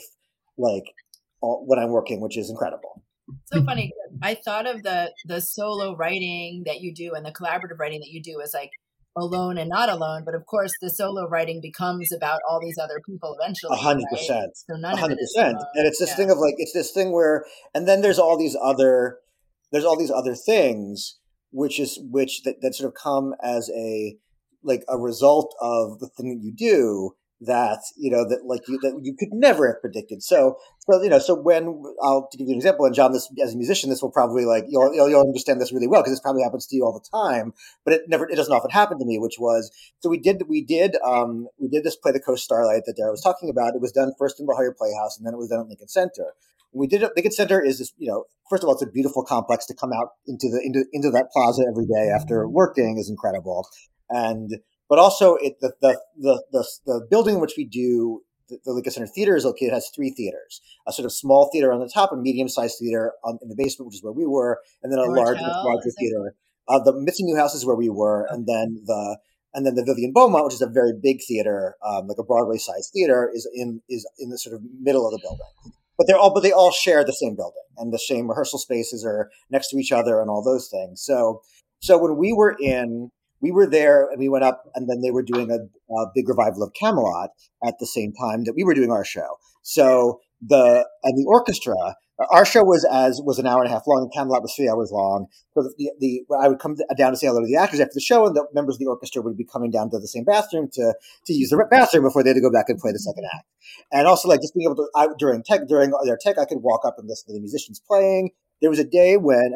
when I'm working, which is incredible. So funny. I thought of the solo writing that you do and the collaborative writing that you do as like alone and not alone, but of course the solo writing becomes about all these other people eventually. 100%. Right? So none 100%. of it is And it's this thing of it's this thing where, and then there's all these other things that sort of come as a result of the thing that you do that you could never have predicted. So when to give you an example, and John, this as a musician, this will probably you'll understand this really well because this probably happens to you all the time, but it doesn't often happen to me. Which was, so we did this play, The Coast Starlight, that Dara was talking about. It was done first in La Jolla Playhouse, and then it was done at Lincoln Center. When we did it, Lincoln Center is this, first of all, it's a beautiful complex to come out into that plaza every day after working is incredible, but also the building in which we do the Lincoln Center Theater is located, has 3 theaters: a sort of small theater on the top, a medium-sized theater in the basement, which is where we were, and then a larger theater. The Mitzi Newhouse is where we were, and then the Vivian Beaumont, which is a very big theater, like a Broadway-sized theater, is in the sort of middle of the building. But they all share the same building, and the same rehearsal spaces are next to each other, and all those things. So when we were there, and we went up, and then they were doing a big revival of Camelot at the same time that we were doing our show. So the orchestra, our show was an hour and a half long, and Camelot was 3 hours long. So I would come down to say hello to the actors after the show, and the members of the orchestra would be coming down to the same bathroom to use the bathroom before they had to go back and play the second act. And also, just being able to, during their tech, I could walk up and listen to the musicians playing. There was a day when,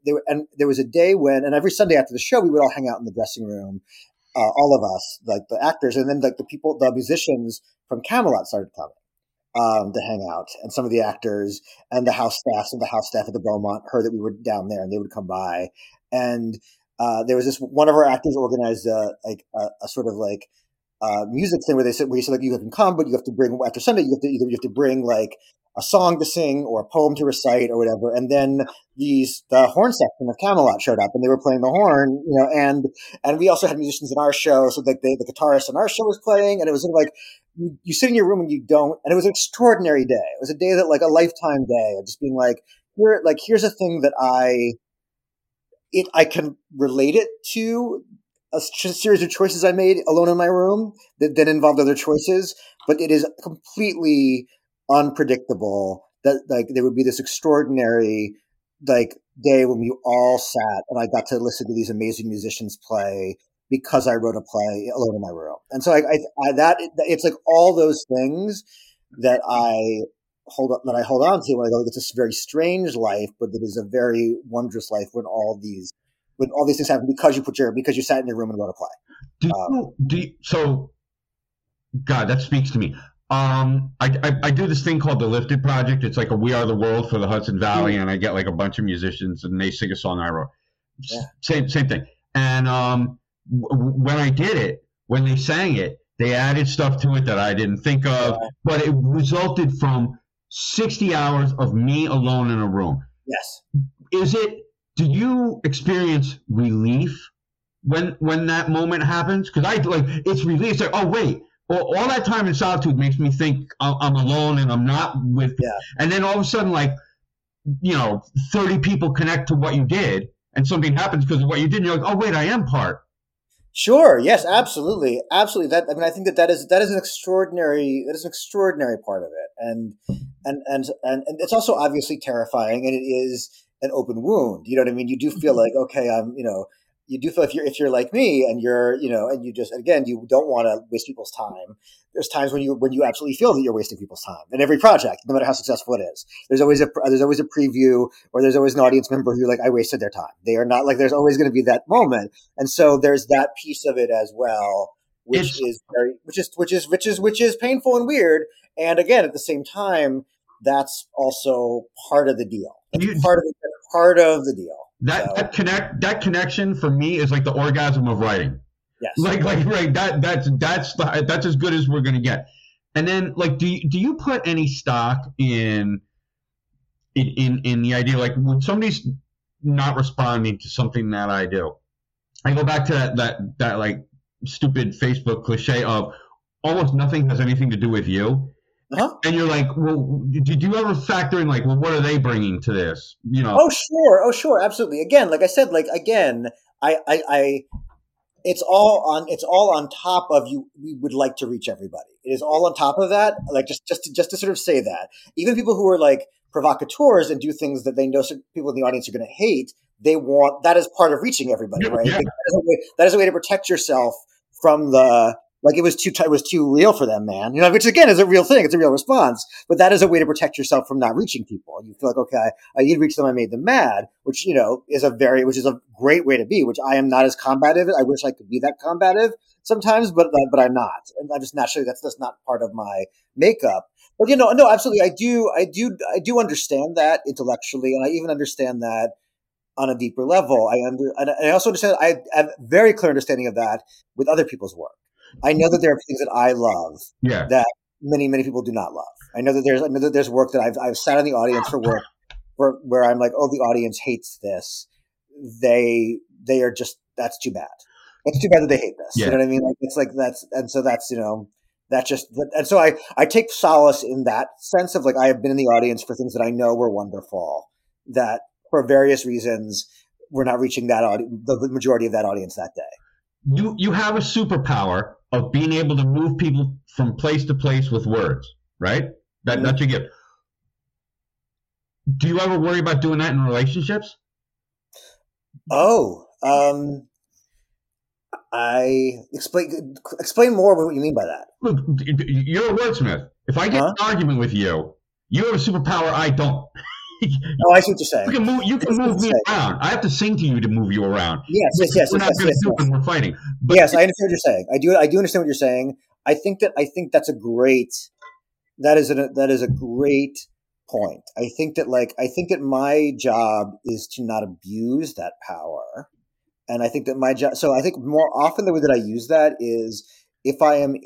and every Sunday after the show, we would all hang out in the dressing room, all of us, the actors, and then the musicians from Camelot started coming to hang out, and some of the actors and the house staff at the Beaumont heard that we were down there, and they would come by. And there was this one of our actors organized a sort of music thing where he said you can come, but you have to bring, after Sunday, you have to bring a song to sing or a poem to recite or whatever. And then the horn section of Camelot showed up, and they were playing the horn, and we also had musicians in our show. So the guitarist in our show was playing, and it was sort of you sit in your room and you don't, and it was an extraordinary day. It was a day that a lifetime day of just being here's a thing that I can relate it to a series of choices I made alone in my room that then involved other choices, but it is completely unpredictable that there would be this extraordinary day when we all sat and I got to listen to these amazing musicians play because I wrote a play alone in my room. And so it's all those things that I hold on to when I go, it's this very strange life, but it is a very wondrous life when all these things happen because you sat in your room and wrote a play. So God, that speaks to me. I do this thing called the Lifted Project. It's like a We Are the World for the Hudson Valley, and I get a bunch of musicians and they sing a song I wrote. Yeah. Same thing. And when I did it, when they sang it, they added stuff to it that I didn't think of, but it resulted from 60 hours of me alone in a room. Yes. Do you experience relief when that moment happens? Because it's relief. It's oh wait. Well, all that time in solitude makes me think I'm alone and I'm not with. Yeah. And then all of a sudden, 30 people connect to what you did, and something happens because of what you did. And you're like, oh wait, I am part. Sure. Yes. Absolutely. Absolutely. I think that is an extraordinary part of it, and it's also obviously terrifying, and it is an open wound. You know what I mean? You do feel okay, you do feel if you're like me and you're, and you just, again, you don't want to waste people's time. There's times when you absolutely feel that you're wasting people's time in every project, no matter how successful it is. There's always a preview, or there's always an audience member who I wasted their time. They are not there's always going to be that moment. And so there's that piece of it as well, which is painful and weird. And again, at the same time, that's also part of the deal. Part of the deal. That connection for me is the orgasm of writing. Yes. Right. That's as good as we're gonna get. And then do you put any stock in the idea when somebody's not responding to something that I do. I go back to that like stupid Facebook cliche of almost nothing has anything to do with you. Uh-huh. And you're like, well, did you ever factor in like, well, what are they bringing to this? You know? Oh, sure. Absolutely. Again, like I said, I it's all on top of you. We would like to reach everybody. It is all on top of that. Like just to sort of say that even people who are like provocateurs and do things that they know people in the audience are going to hate, they want that as part of reaching everybody, right? Yeah. That is a way to protect yourself from the like it was too real for them, man. You know, which again is a real thing. It's a real response, but that is a way to protect yourself from not reaching people. You feel like, okay, I did reach them. I made them mad, which is a great way to be. Which I am not as combative. I wish I could be that combative sometimes, but I'm not. And I'm just naturally that's not part of my makeup. But no, absolutely, I do understand that intellectually, and I even understand that on a deeper level. I also understand. I have a very clear understanding of that with other people's work. I know that there are things that I love that many people do not love. I know that there's work that I've sat in the audience for work where I'm like, oh, the audience hates this. They are just that's too bad. It's too bad that they hate this. Yeah. You know what I mean? Like it's like and so I take solace in that sense of like I have been in the audience for things that I know were wonderful that for various reasons we're not reaching the majority of that audience that day. You have a superpower of being able to move people from place to place with words, right? That's your gift. Do you ever worry about doing that in relationships? Oh, I explain more what you mean by that. Look, you're a wordsmith. If I get an argument with you, you have a superpower I don't. Oh, I see what you're saying. You can move me around. I have to sing to you to move you around. Yes. We're not going to do it when we're fighting. But yes, I understand what you're saying. I do understand what you're saying. I think that's a great. That is a great point. I think that my job is to not abuse that power, and I think that my job. So I think more often the way that I use that is if I am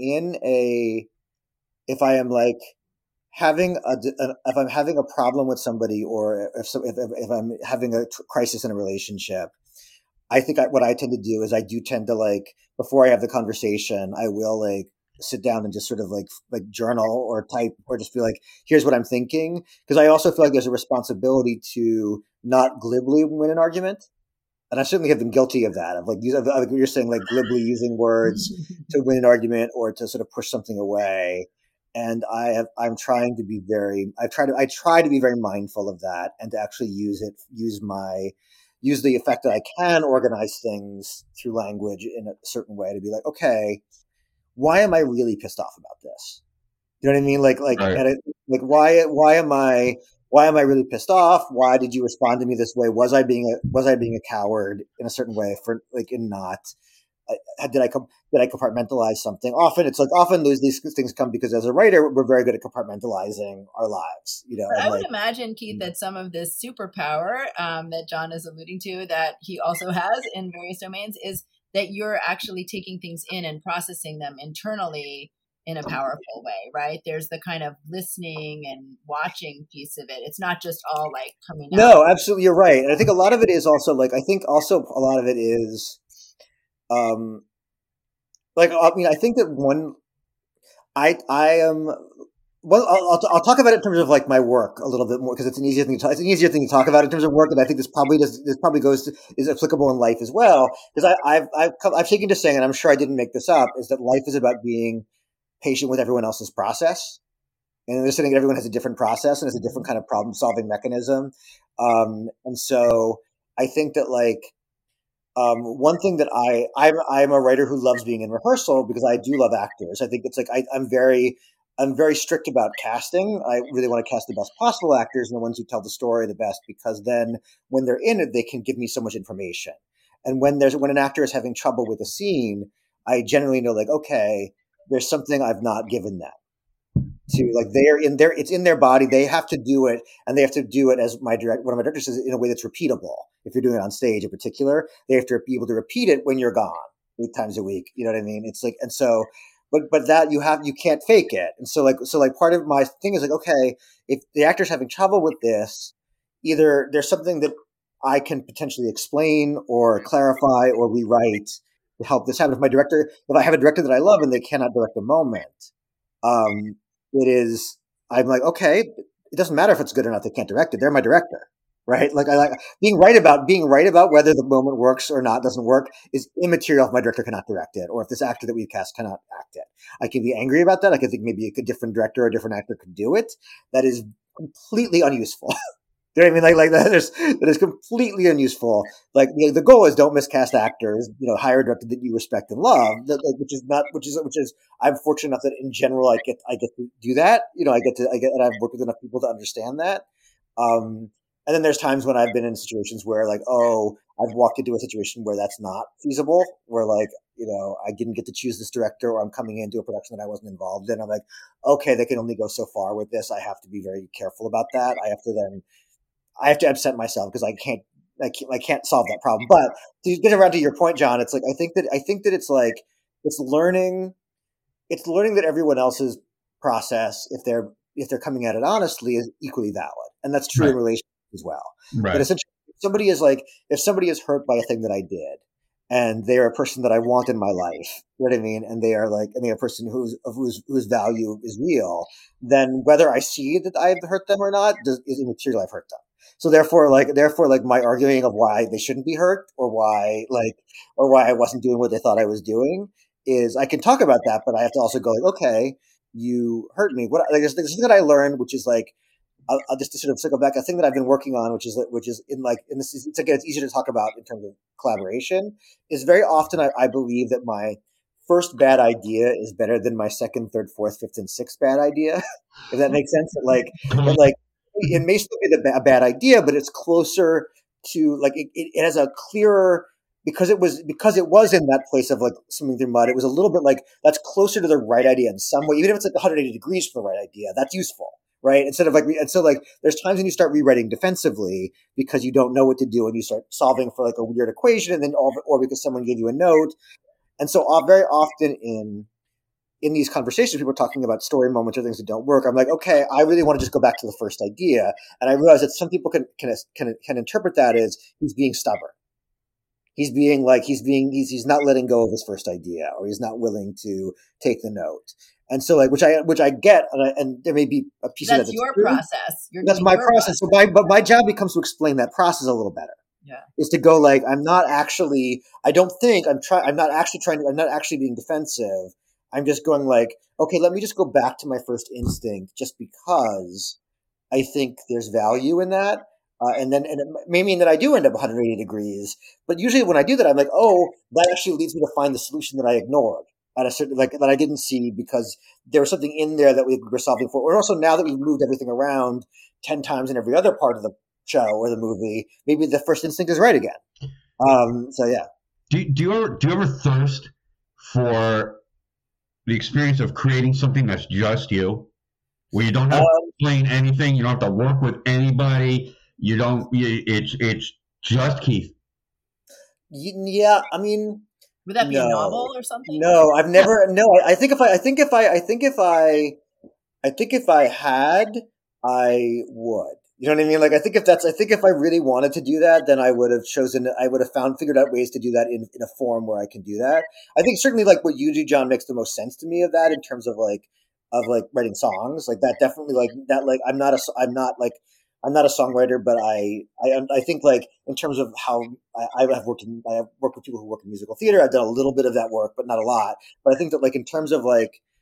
if I'm having a problem with somebody, or if I'm having a crisis in a relationship, I think what I tend to do is I do tend to like before I have the conversation, I will like sit down and just sort of like journal or type or just be like, here's what I'm thinking, because I also feel like there's a responsibility to not glibly win an argument, and I certainly have been guilty of that. Of like you're saying, like glibly using words to win an argument or to sort of push something away. And I try to be very mindful of that and to actually use the effect that I can organize things through language in a certain way to be like, okay, why am I really pissed off about this? You know what I mean? Like why am I really pissed off? Why did you respond to me this way? Was I being a coward in a certain way for like in not? Did I compartmentalize something? Often these things come because as a writer, we're very good at compartmentalizing our lives. You know, I would imagine, Keith, that some of this superpower that John is alluding to that he also has in various domains is that you're actually taking things in and processing them internally in a powerful way, right? There's the kind of listening and watching piece of it. It's not just all like coming out. No, absolutely, you're right. And I think a lot of it is also like I think a lot of it is. I think that I'll talk about it in terms of like my work a little bit more because it's an easier thing to talk about in terms of work, and I think this probably is applicable in life as well, because I've taken to saying, and I'm sure I didn't make this up, is that life is about being patient with everyone else's process, and understanding that everyone has a different process and has a different kind of problem solving mechanism, and so I think that like. One thing that I'm a writer who loves being in rehearsal because I do love actors. I think it's like I'm very strict about casting. I really want to cast the best possible actors and the ones who tell the story the best, because then when they're in it, they can give me so much information. And when an actor is having trouble with a scene, I generally know like, okay, there's something I've not given them. To like it's in their body. They have to do it, and they have to do it as one of my directors says, in a way that's repeatable. If you're doing it on stage in particular, they have to be able to repeat it when you're gone 8 times a week. You know what I mean? It's like, and so, but that you can't fake it. And so part of my thing is like, okay, if the actor's having trouble with this, either there's something that I can potentially explain or clarify or rewrite to help this happen. If I have a director that I love and they cannot direct a moment, I'm like, okay, it doesn't matter if it's good or not. They can't direct it. They're my director, right? Like I like being right about whether the moment works or not, doesn't work is immaterial if my director cannot direct it, or if this actor that we cast cannot act it. I can be angry about that. I can think maybe a different director or a different actor could do it. That is completely unuseful. You know what I mean? Like that is completely unuseful. Like the goal is don't miscast actors. Hire a director that you respect and love. Which is I'm fortunate enough that in general I get to do that. And I've worked with enough people to understand that. And then there's times when I've been in situations where like, I've walked into a situation where that's not feasible, where like, I didn't get to choose this director, or I'm coming into a production that I wasn't involved in. I'm like, okay, they can only go so far with this. I have to be very careful about that. I have to upset myself because I can't solve that problem. But to get around to your point, John, it's like I think that it's learning that everyone else's process, if they're coming at it honestly, is equally valid, and that's true in relationships as well. Right. But essentially, if somebody is hurt by a thing that I did, and they are a person that I want in my life, you know what I mean, and they are a person whose value is real, then whether I see that I've hurt them or not is immaterial. I've hurt them. So therefore, my arguing of why they shouldn't be hurt, or why I wasn't doing what they thought I was doing, is I can talk about that, but I have to also go like, okay, you hurt me. There's something that I learned, which is like, I'll just to sort of circle back, a thing that I've been working on, which is it's easier to talk about in terms of collaboration, is very often I believe that my first bad idea is better than my second, third, fourth, fifth, and sixth bad idea. If that makes sense. It may still be a bad idea, but it's closer to like it has a clearer, because it was in that place of like swimming through mud. It was a little bit like that's closer to the right idea in some way, even if it's like 180 degrees from the right idea. That's useful, right? Instead of there's times when you start rewriting defensively because you don't know what to do and you start solving for like a weird equation, and then or because someone gave you a note. And so very often in these conversations, people are talking about story moments or things that don't work. I'm like, okay, I really want to just go back to the first idea. And I realize that some people can interpret that as he's being stubborn. He's not letting go of his first idea, or he's not willing to take the note. And so which I get, and there may be a piece of that. That's your process. That's my process. But my job becomes to explain that process a little better. Yeah. Is to go like, I'm not actually being defensive. I'm just going like, okay, let me just go back to my first instinct, just because I think there's value in that. And it may mean that I do end up 180 degrees, but usually when I do that, I'm like, oh, that actually leads me to find the solution that I ignored at a certain, that I didn't see because there was something in there that we were solving for. Or also now that we've moved everything around 10 times in every other part of the show or the movie, maybe the first instinct is right again. So yeah. Do you ever thirst for the experience of creating something that's just you, where you don't have to explain anything, you don't have to work with anybody, it's just Keith? Yeah, I mean, would that be a novel or something? No, I've never. No, I think if I had, I would. You know what I mean? Like, I think if I really wanted to do that, then I would have figured out ways to do that in a form where I can do that. I think certainly like what you do, John, makes the most sense to me of that in terms of writing songs. Like that definitely like that, like I'm not a songwriter, but I think like in terms of how I have worked with people who work in musical theater. I've done a little bit of that work, but not a lot. But I think that like in terms of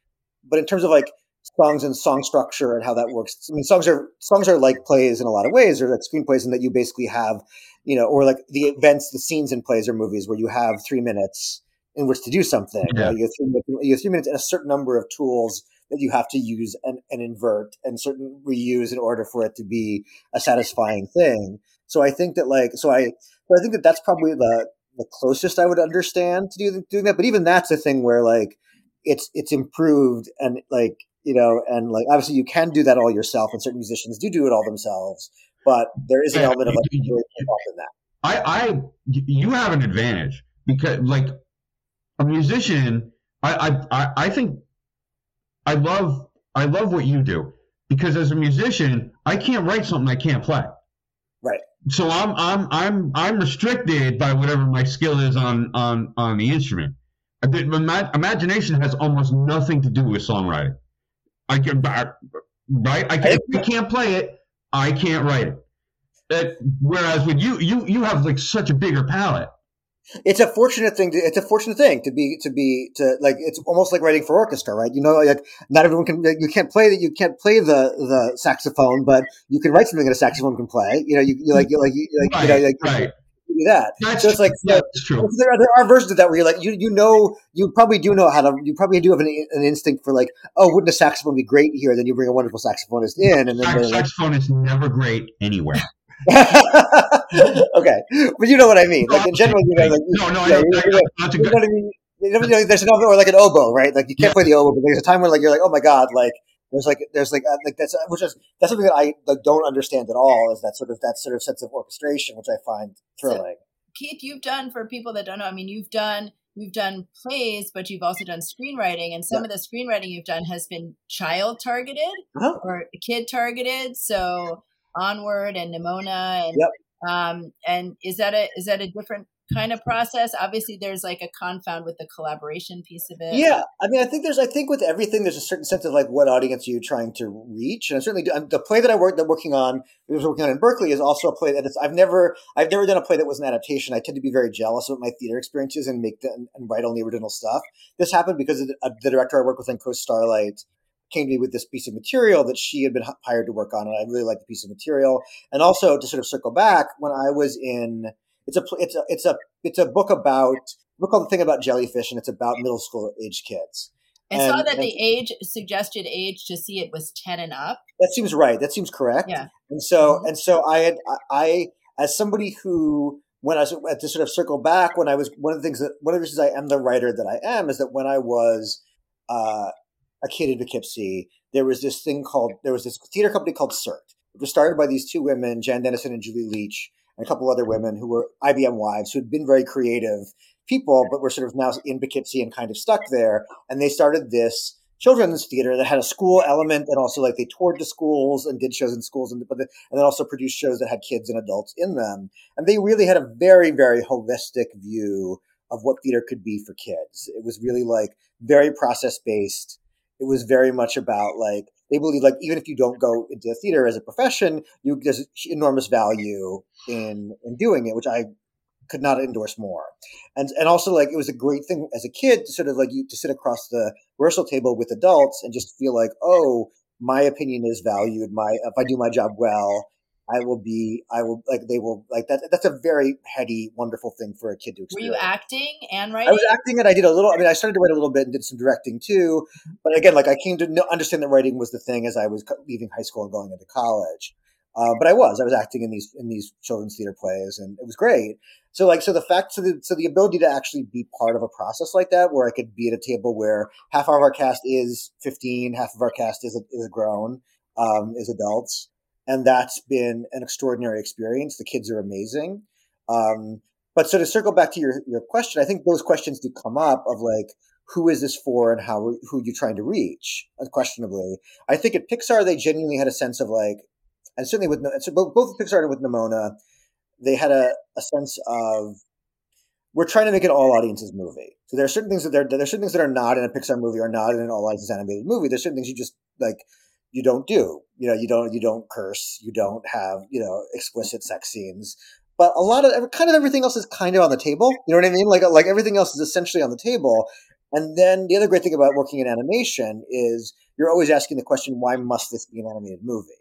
songs and song structure and how that works. I mean, songs are like plays in a lot of ways, or like screenplays, in that you basically have, or like the events, the scenes in plays or movies where you have 3 minutes in which to do something. Yeah. Right? You have 3 minutes and a certain number of tools that you have to use and invert and certain reuse in order for it to be a satisfying thing. So I think that I think that that's probably the closest I would understand to doing that. But even that's a thing where like it's improved and like, and like obviously you can do that all yourself, and certain musicians do it all themselves. But there is an element of like really in that. You have an advantage because like a musician, I think I love what you do, because as a musician, I can't write something I can't play. Right. So I'm restricted by whatever my skill is on the instrument. Imagination has almost nothing to do with songwriting. If I can't play it, I can't write it. Whereas with you have like such a bigger palette. It's a fortunate thing. It's almost like writing for orchestra, right? You know, like not everyone can. You can't play the saxophone, but you can write something that a saxophone can play. You know, Right. do that. So it's like that's true. There are versions of that where you're like you probably do know how to. You probably do have an instinct for like, oh, wouldn't a saxophone be great here? Then you bring a wonderful saxophonist in, and then saxophone is never great anywhere. Okay, but you know what I mean. Like in general, you know, like there's an or like an oboe, right? Like you can't play the oboe, but there's a time when like you're like, oh my god, like there's that's something that I don't understand at all. Is that sort of sense of orchestration, which I find thrilling. So, Keith, you've done, for people that don't know, I mean, you've done plays, but you've also done screenwriting, and some of the screenwriting you've done has been child targeted or kid targeted. So Onward and Nimona and is that a different kind of process? Obviously there's like a confound with the collaboration piece of it. Yeah, I mean, I think with everything there's a certain sense of like what audience are you trying to reach, and I certainly do. The play that I was working on in Berkeley is also a play that I've never done a play that was an adaptation. I tend to be very jealous of my theater experiences and write only original stuff. This happened because the director I work with on Coast Starlight came to me with this piece of material that she had been hired to work on, and I really liked the piece of material. And also to sort of circle back, when I was in, it's a book called The Thing About Jellyfish, and it's about middle school age kids. I saw that the suggested age to see it was 10 and up. That seems right. That seems correct. Yeah. And so I as somebody who, when I was to sort of circle back, one of the reasons I am the writer that I am is that when I was a kid in Poughkeepsie, there was this theater company called CERT. It was started by these two women, Jan Dennison and Julie Leach, and a couple other women who were IBM wives who had been very creative people, but were sort of now in Poughkeepsie and kind of stuck there. And they started this children's theater that had a school element, and also like they toured the schools and did shows in schools, and then also produced shows that had kids and adults in them. And they really had a very, very holistic view of what theater could be for kids. It was really like very process based. It was very much about like, they believe like, even if you don't go into theater as a profession, there's enormous value in doing it, which I could not endorse more. And also like, it was a great thing as a kid to sort of like to sit across the rehearsal table with adults and just feel like, oh, my opinion is valued. If I do my job well, they will like that. That's a very heady, wonderful thing for a kid to experience. Were you acting and writing? I was acting, and I did I started to write a little bit and did some directing too. But again, like I came to understand that writing was the thing as I was leaving high school and going into college. But I was acting in these children's theater plays, and it was great. So the ability to actually be part of a process like that, where I could be at a table where half of our cast is 15, half of our cast is grown, is adults. And that's been an extraordinary experience. The kids are amazing. But so to circle back to your question, I think those questions do come up of like, who is this for and who you're trying to reach, unquestionably. I think at Pixar, they genuinely had a sense of like, and certainly both Pixar and with Nimona, they had a sense of, we're trying to make an all audiences movie. So there are certain things that are not in a Pixar movie or not in an all audiences animated movie. There's certain things you just like, you don't do, you don't curse, you don't have, explicit sex scenes, but a lot of kind of everything else is kind of on the table. You know what I mean? Like everything else is essentially on the table. And then the other great thing about working in animation is you're always asking the question, why must this be an animated movie?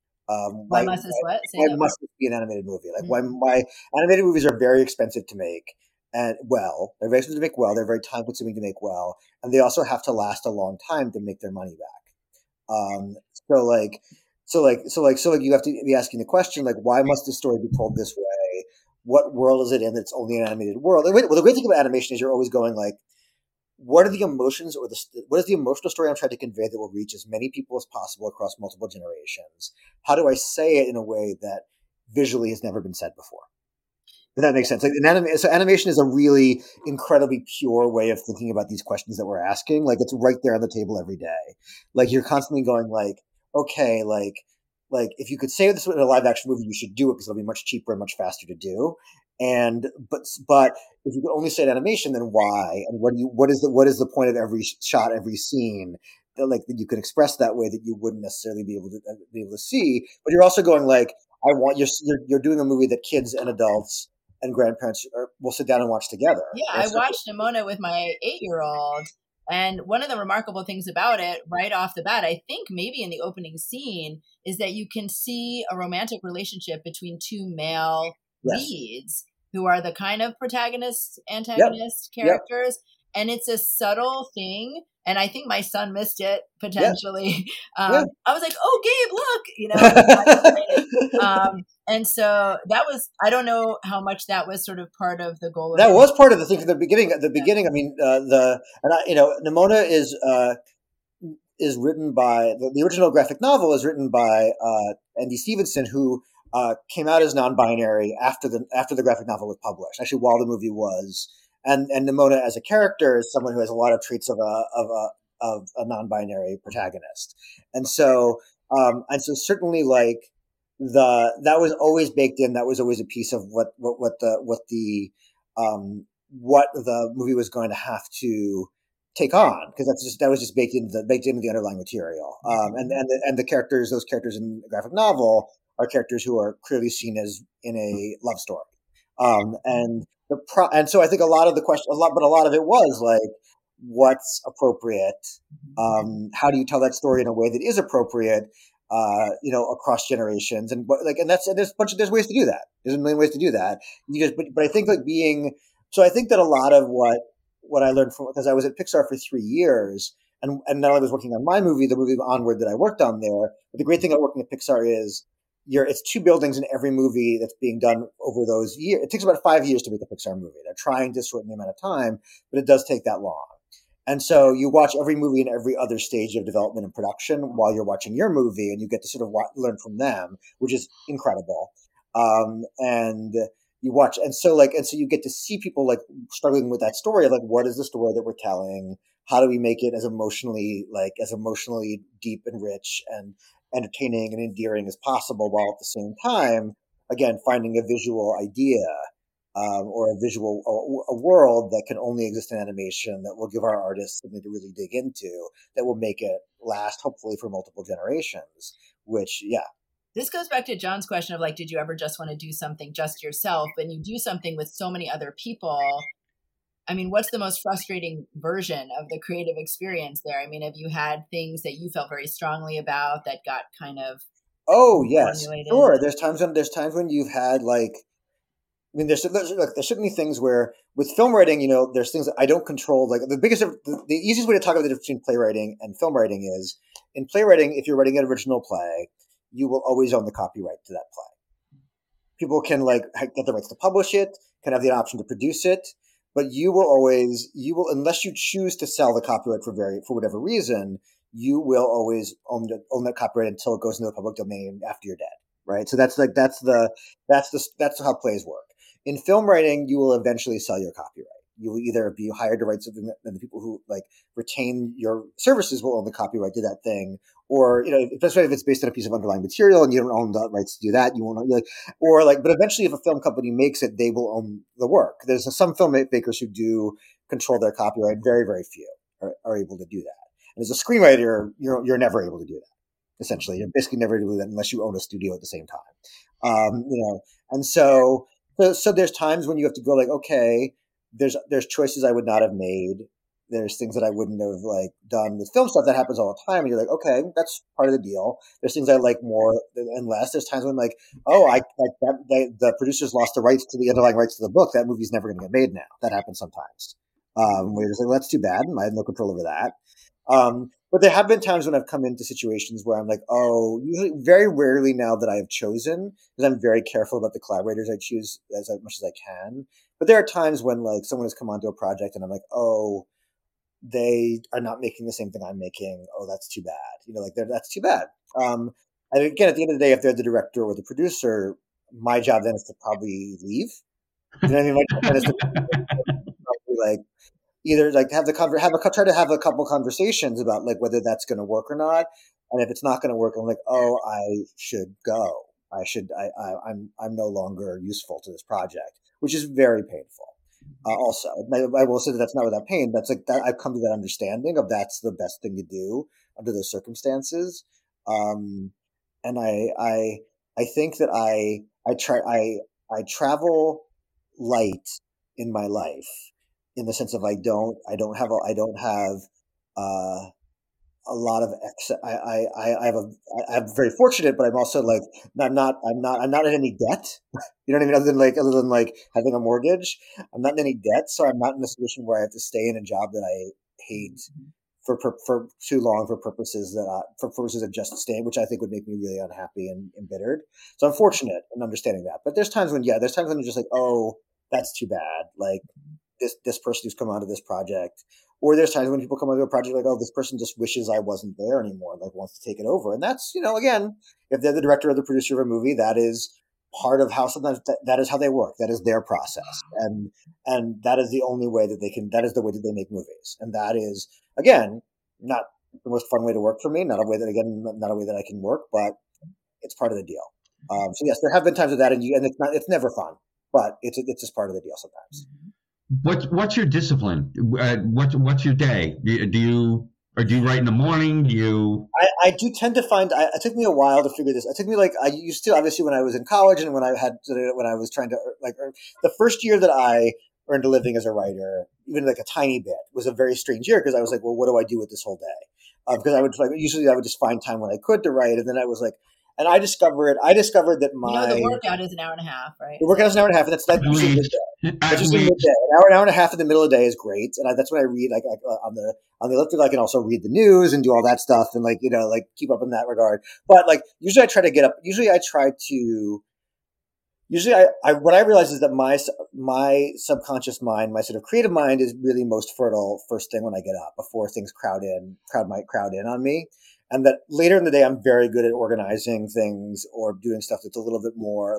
Why must this be an animated movie? Like why animated movies are very expensive to make. And they're very expensive to make well, they're very time consuming to make well. And they also have to last a long time to make their money back. So you have to be asking the question, like, why must this story be told this way? What world is it in that's only an animated world? Well, the great thing about animation is you're always going like, what are the emotions what is the emotional story I'm trying to convey that will reach as many people as possible across multiple generations? How do I say it in a way that visually has never been said before? If that makes sense. Like so animation is a really incredibly pure way of thinking about these questions that we're asking. Like it's right there on the table every day. Like you're constantly going like, okay, like like if you could say this in a live action movie, you should do it because it'll be much cheaper and much faster to do. But if you could only say it animation, then why? And what is the point of every shot, every scene that you can express that way that you wouldn't necessarily be able to see? But you're also going like, I want you're doing a movie that kids and adults and grandparents will sit down and watch together. Yeah, I watched Nimona with my 8-year-old. And one of the remarkable things about it right off the bat, I think maybe in the opening scene, is that you can see a romantic relationship between two male leads who are the kind of protagonist, antagonist characters. And it's a subtle thing. And I think my son missed it potentially. I was like, oh, Gabe, look, and so that was, I don't know how much that was sort of part of the goal. That was part of the thing from the beginning. At the beginning, I mean, Nimona is written by, the original graphic novel is written by Andy Stevenson, who came out as non-binary after the graphic novel was published, actually while the movie was. And Nimona as a character is someone who has a lot of traits of a non-binary protagonist, and so certainly like that was always baked in. That was always a piece of what the movie was going to have to take on, because that was just baked into the underlying material. And the characters, those characters in the graphic novel, are characters who are clearly seen as in a love story, and so I think a lot of it was like, what's appropriate? How do you tell that story in a way that is appropriate? Across generations, there's ways to do that. There's a million ways to do that. But I think I think that a lot of what I learned from, because I was at Pixar for 3 years, and not only was working on my movie, the movie Onward that I worked on there. But the great thing about working at Pixar is it's 2 buildings in every movie that's being done over those years. It takes about 5 years to make a Pixar movie. They're trying to shorten the amount of time, but it does take that long. And so you watch every movie in every other stage of development and production while you're watching your movie, and you get to sort of learn from them, which is incredible. And you watch, and so you get to see people like struggling with that story. Like, what is the story that we're telling? How do we make it as emotionally deep and rich and entertaining and endearing as possible, while at the same time, again, finding a visual idea or a world that can only exist in animation, that will give our artists something to really dig into, that will make it last, hopefully, for multiple generations. This goes back to John's question of like, did you ever just want to do something just yourself? And you do something with so many other people. I mean, what's the most frustrating version of the creative experience there? I mean, have you had things that you felt very strongly about that got kind of formulated? Sure. There's times when you've had like, I mean, there's certainly things where with film writing, there's things that I don't control. Like the easiest way to talk about the difference between playwriting and film writing is, in playwriting, if you're writing an original play, you will always own the copyright to that play. People can get the rights to publish it, can have the option to produce it, but you will, unless you choose to sell the copyright for whatever reason, you will always own that copyright until it goes into the public domain after you're dead. Right. So that's how plays work. In film writing, you will eventually sell your copyright. You will either be hired to write something, and the people who retain your services will own the copyright to that thing, or especially if it's based on a piece of underlying material and you don't own the rights to do that, you won't own, but eventually, if a film company makes it, they will own the work. There's some filmmakers who do control their copyright. Very, very few are able to do that. And as a screenwriter, you're never able to do that. Essentially, you're basically never able to do that unless you own a studio at the same time. And so there's times when you have to go like, okay, there's choices I would not have made. There's things that I wouldn't have done with film stuff. That happens all the time. And you're like, okay, that's part of the deal. There's things I like more and less. There's times when the producers lost the rights to the underlying rights to the book. That movie's never going to get made now. That happens sometimes. Where you're just like, well, that's too bad. I have no control over that. But there have been times when I've come into situations where I'm like, usually very rarely now that I have chosen, because I'm very careful about the collaborators I choose as much as I can. But there are times when someone has come onto a project and I'm like, they are not making the same thing I'm making. Oh, that's too bad. That's too bad. And again, at the end of the day, if they're the director or the producer, my job then is to probably leave. You know what I mean? My job then is to probably either try to have a couple conversations about whether that's going to work or not. And if it's not going to work, I'm like, oh, I should go. I'm no longer useful to this project, which is very painful. Also, I will say that that's not without pain. That's like that. I've come to that understanding of that's the best thing to do under those circumstances. And I think that I travel light in my life in the sense of I don't have a lot of I'm very fortunate, but I'm also like I'm not in any debt. You know what I mean? Other than like having a mortgage, I'm not in any debt, so I'm not in a situation where I have to stay in a job that I hate for too long for purposes of just staying, which I think would make me really unhappy and embittered. So I'm fortunate in understanding that. But there's times when you're just like, oh, that's too bad. Like this person who's come onto this project. Or there's times when people come onto a project like, oh, this person just wishes I wasn't there anymore, like wants to take it over. And that's, again, if they're the director or the producer of a movie, that is part of how sometimes that is how they work. That is their process. And that is the only way that that is the way that they make movies. And that is, again, not the most fun way to work for me, not a way that I can work, but it's part of the deal. So yes, there have been times of that, and it's never fun, but it's just part of the deal sometimes. What's your discipline? What's your day? Do you write in the morning? I do tend to find. It took me a while to figure this. It took me I used to, obviously, when I was in college and when I was trying to the first year that I earned a living as a writer, even like a tiny bit, was a very strange year because I was like, well, what do I do with this whole day? Because I would usually I would just find time when I could to write, and then I was like. And I discovered that the workout is an hour and a half, right? The workout is an hour and a half, and that's usually midday. That's usually midday. An hour and a half in the middle of the day is great, and that's when I read. Like on the elliptical, I can also read the news and do all that stuff, and keep up in that regard. But usually I try to get up. What I realize is that my subconscious mind, my sort of creative mind, is really most fertile first thing when I get up, before things crowd in on me. And that later in the day, I'm very good at organizing things or doing stuff that's a little bit more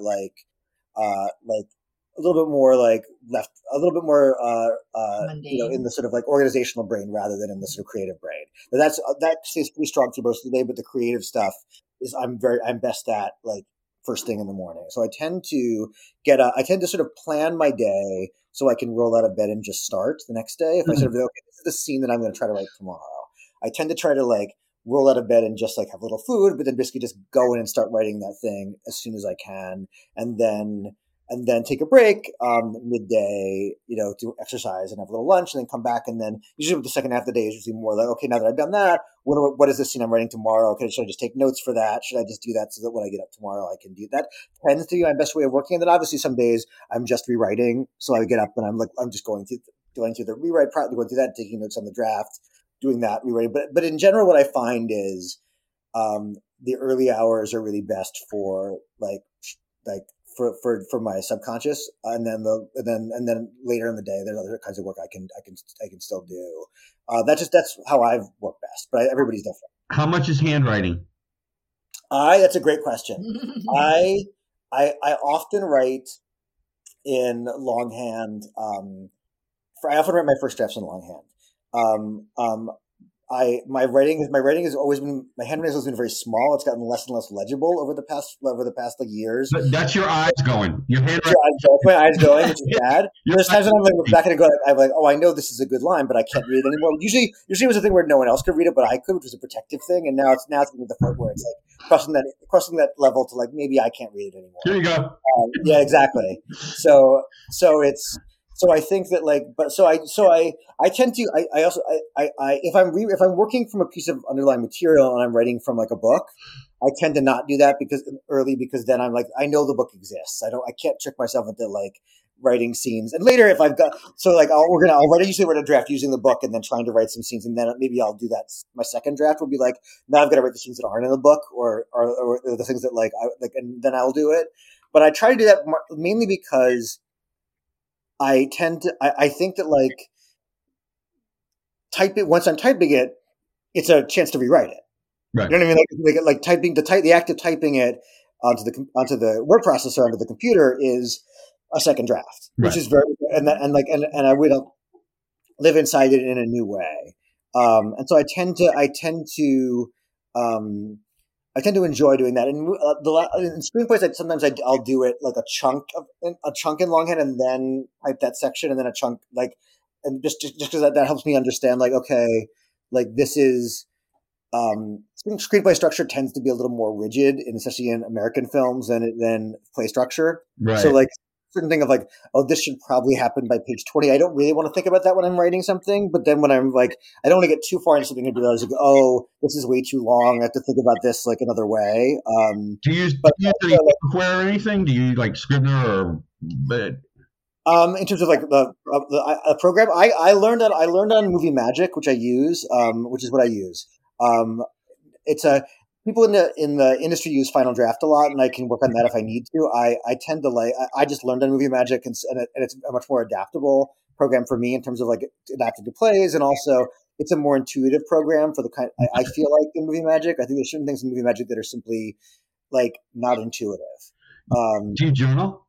in the sort of organizational brain rather than in the sort of creative brain. But that stays pretty strong through most of the day. But the creative stuff is I'm best at first thing in the morning. So I tend to sort of plan my day so I can roll out of bed and just start the next day. If I sort of okay, this is the scene that I'm going to try to write tomorrow. I tend to try to roll out of bed and just have a little food, but then basically just go in and start writing that thing as soon as I can. And then take a break, midday, to exercise and have a little lunch and then come back. And then usually with the second half of the day is usually more okay, now that I've done that, what is this scene I'm writing tomorrow? Okay, should I just take notes for that? Should I just do that so that when I get up tomorrow, I can do that? Tends to be my best way of working. And then obviously some days I'm just rewriting. So I get up and I'm just going through the rewrite, going through that, taking notes on the draft, doing that, rewriting. But in general, what I find is the early hours are really best for for my subconscious, and then later in the day, there's other kinds of work I can still do. That's how I've worked best. But everybody's different. How much is handwriting? That's a great question. I often write in longhand. I often write my first drafts in longhand. My handwriting has always been very small. It's gotten less and less legible over the past years. But that's your eyes going. Your handwriting. My eyes going, which is bad. There's times when I'm look back and go, I'm oh, I know this is a good line, but I can't read it anymore. Usually it was a thing where no one else could read it, but I could, which was a protective thing. And now it's at the point where it's crossing that level to maybe I can't read it anymore. Here you go. Yeah, exactly. So I think that I tend to if I'm working from a piece of underlying material and I'm writing from a book, I tend to not do that because then I'm I know the book exists. I can't trick myself into writing scenes. And later if I've got I'll usually write a draft using the book and then trying to write some scenes, and then maybe I'll do that. My second draft will be now I've got to write the scenes that aren't in the book or the things that and then I'll do it. But I try to do that mainly because I think that once I'm typing it, it's a chance to rewrite it. Right. You know what I mean? Typing the act of typing it onto the word processor onto the computer is a second draft, which is very and I would live inside it in a new way. And so I tend to I tend to enjoy doing that. And in screenplays, sometimes I'll do it like a chunk in longhand, and then type that section, and then a chunk and just because that helps me understand, like, okay, like this is screenplay structure tends to be a little more rigid, and especially in American films than play structure. Right. So like certain thing of like, oh, this should probably happen by page 20. I don't really want to think about that when I'm writing something, but then when I'm like, I don't want to get too far into something and realize, like, oh, this is way too long. I have to think about this like another way. Do you use any software or anything? Do you like Scrivener or? In terms of like the program, I learned on Movie Magic, which I use, which is what I use. It's people in the industry use Final Draft a lot, and I can work on that if I need to. I tend to I just learned on Movie Magic, and it's a much more adaptable program for me in terms of like adapting to plays, and also it's a more intuitive program for the kind I feel like in Movie Magic. I think there's certain things in Movie Magic that are simply like not intuitive. Do you journal?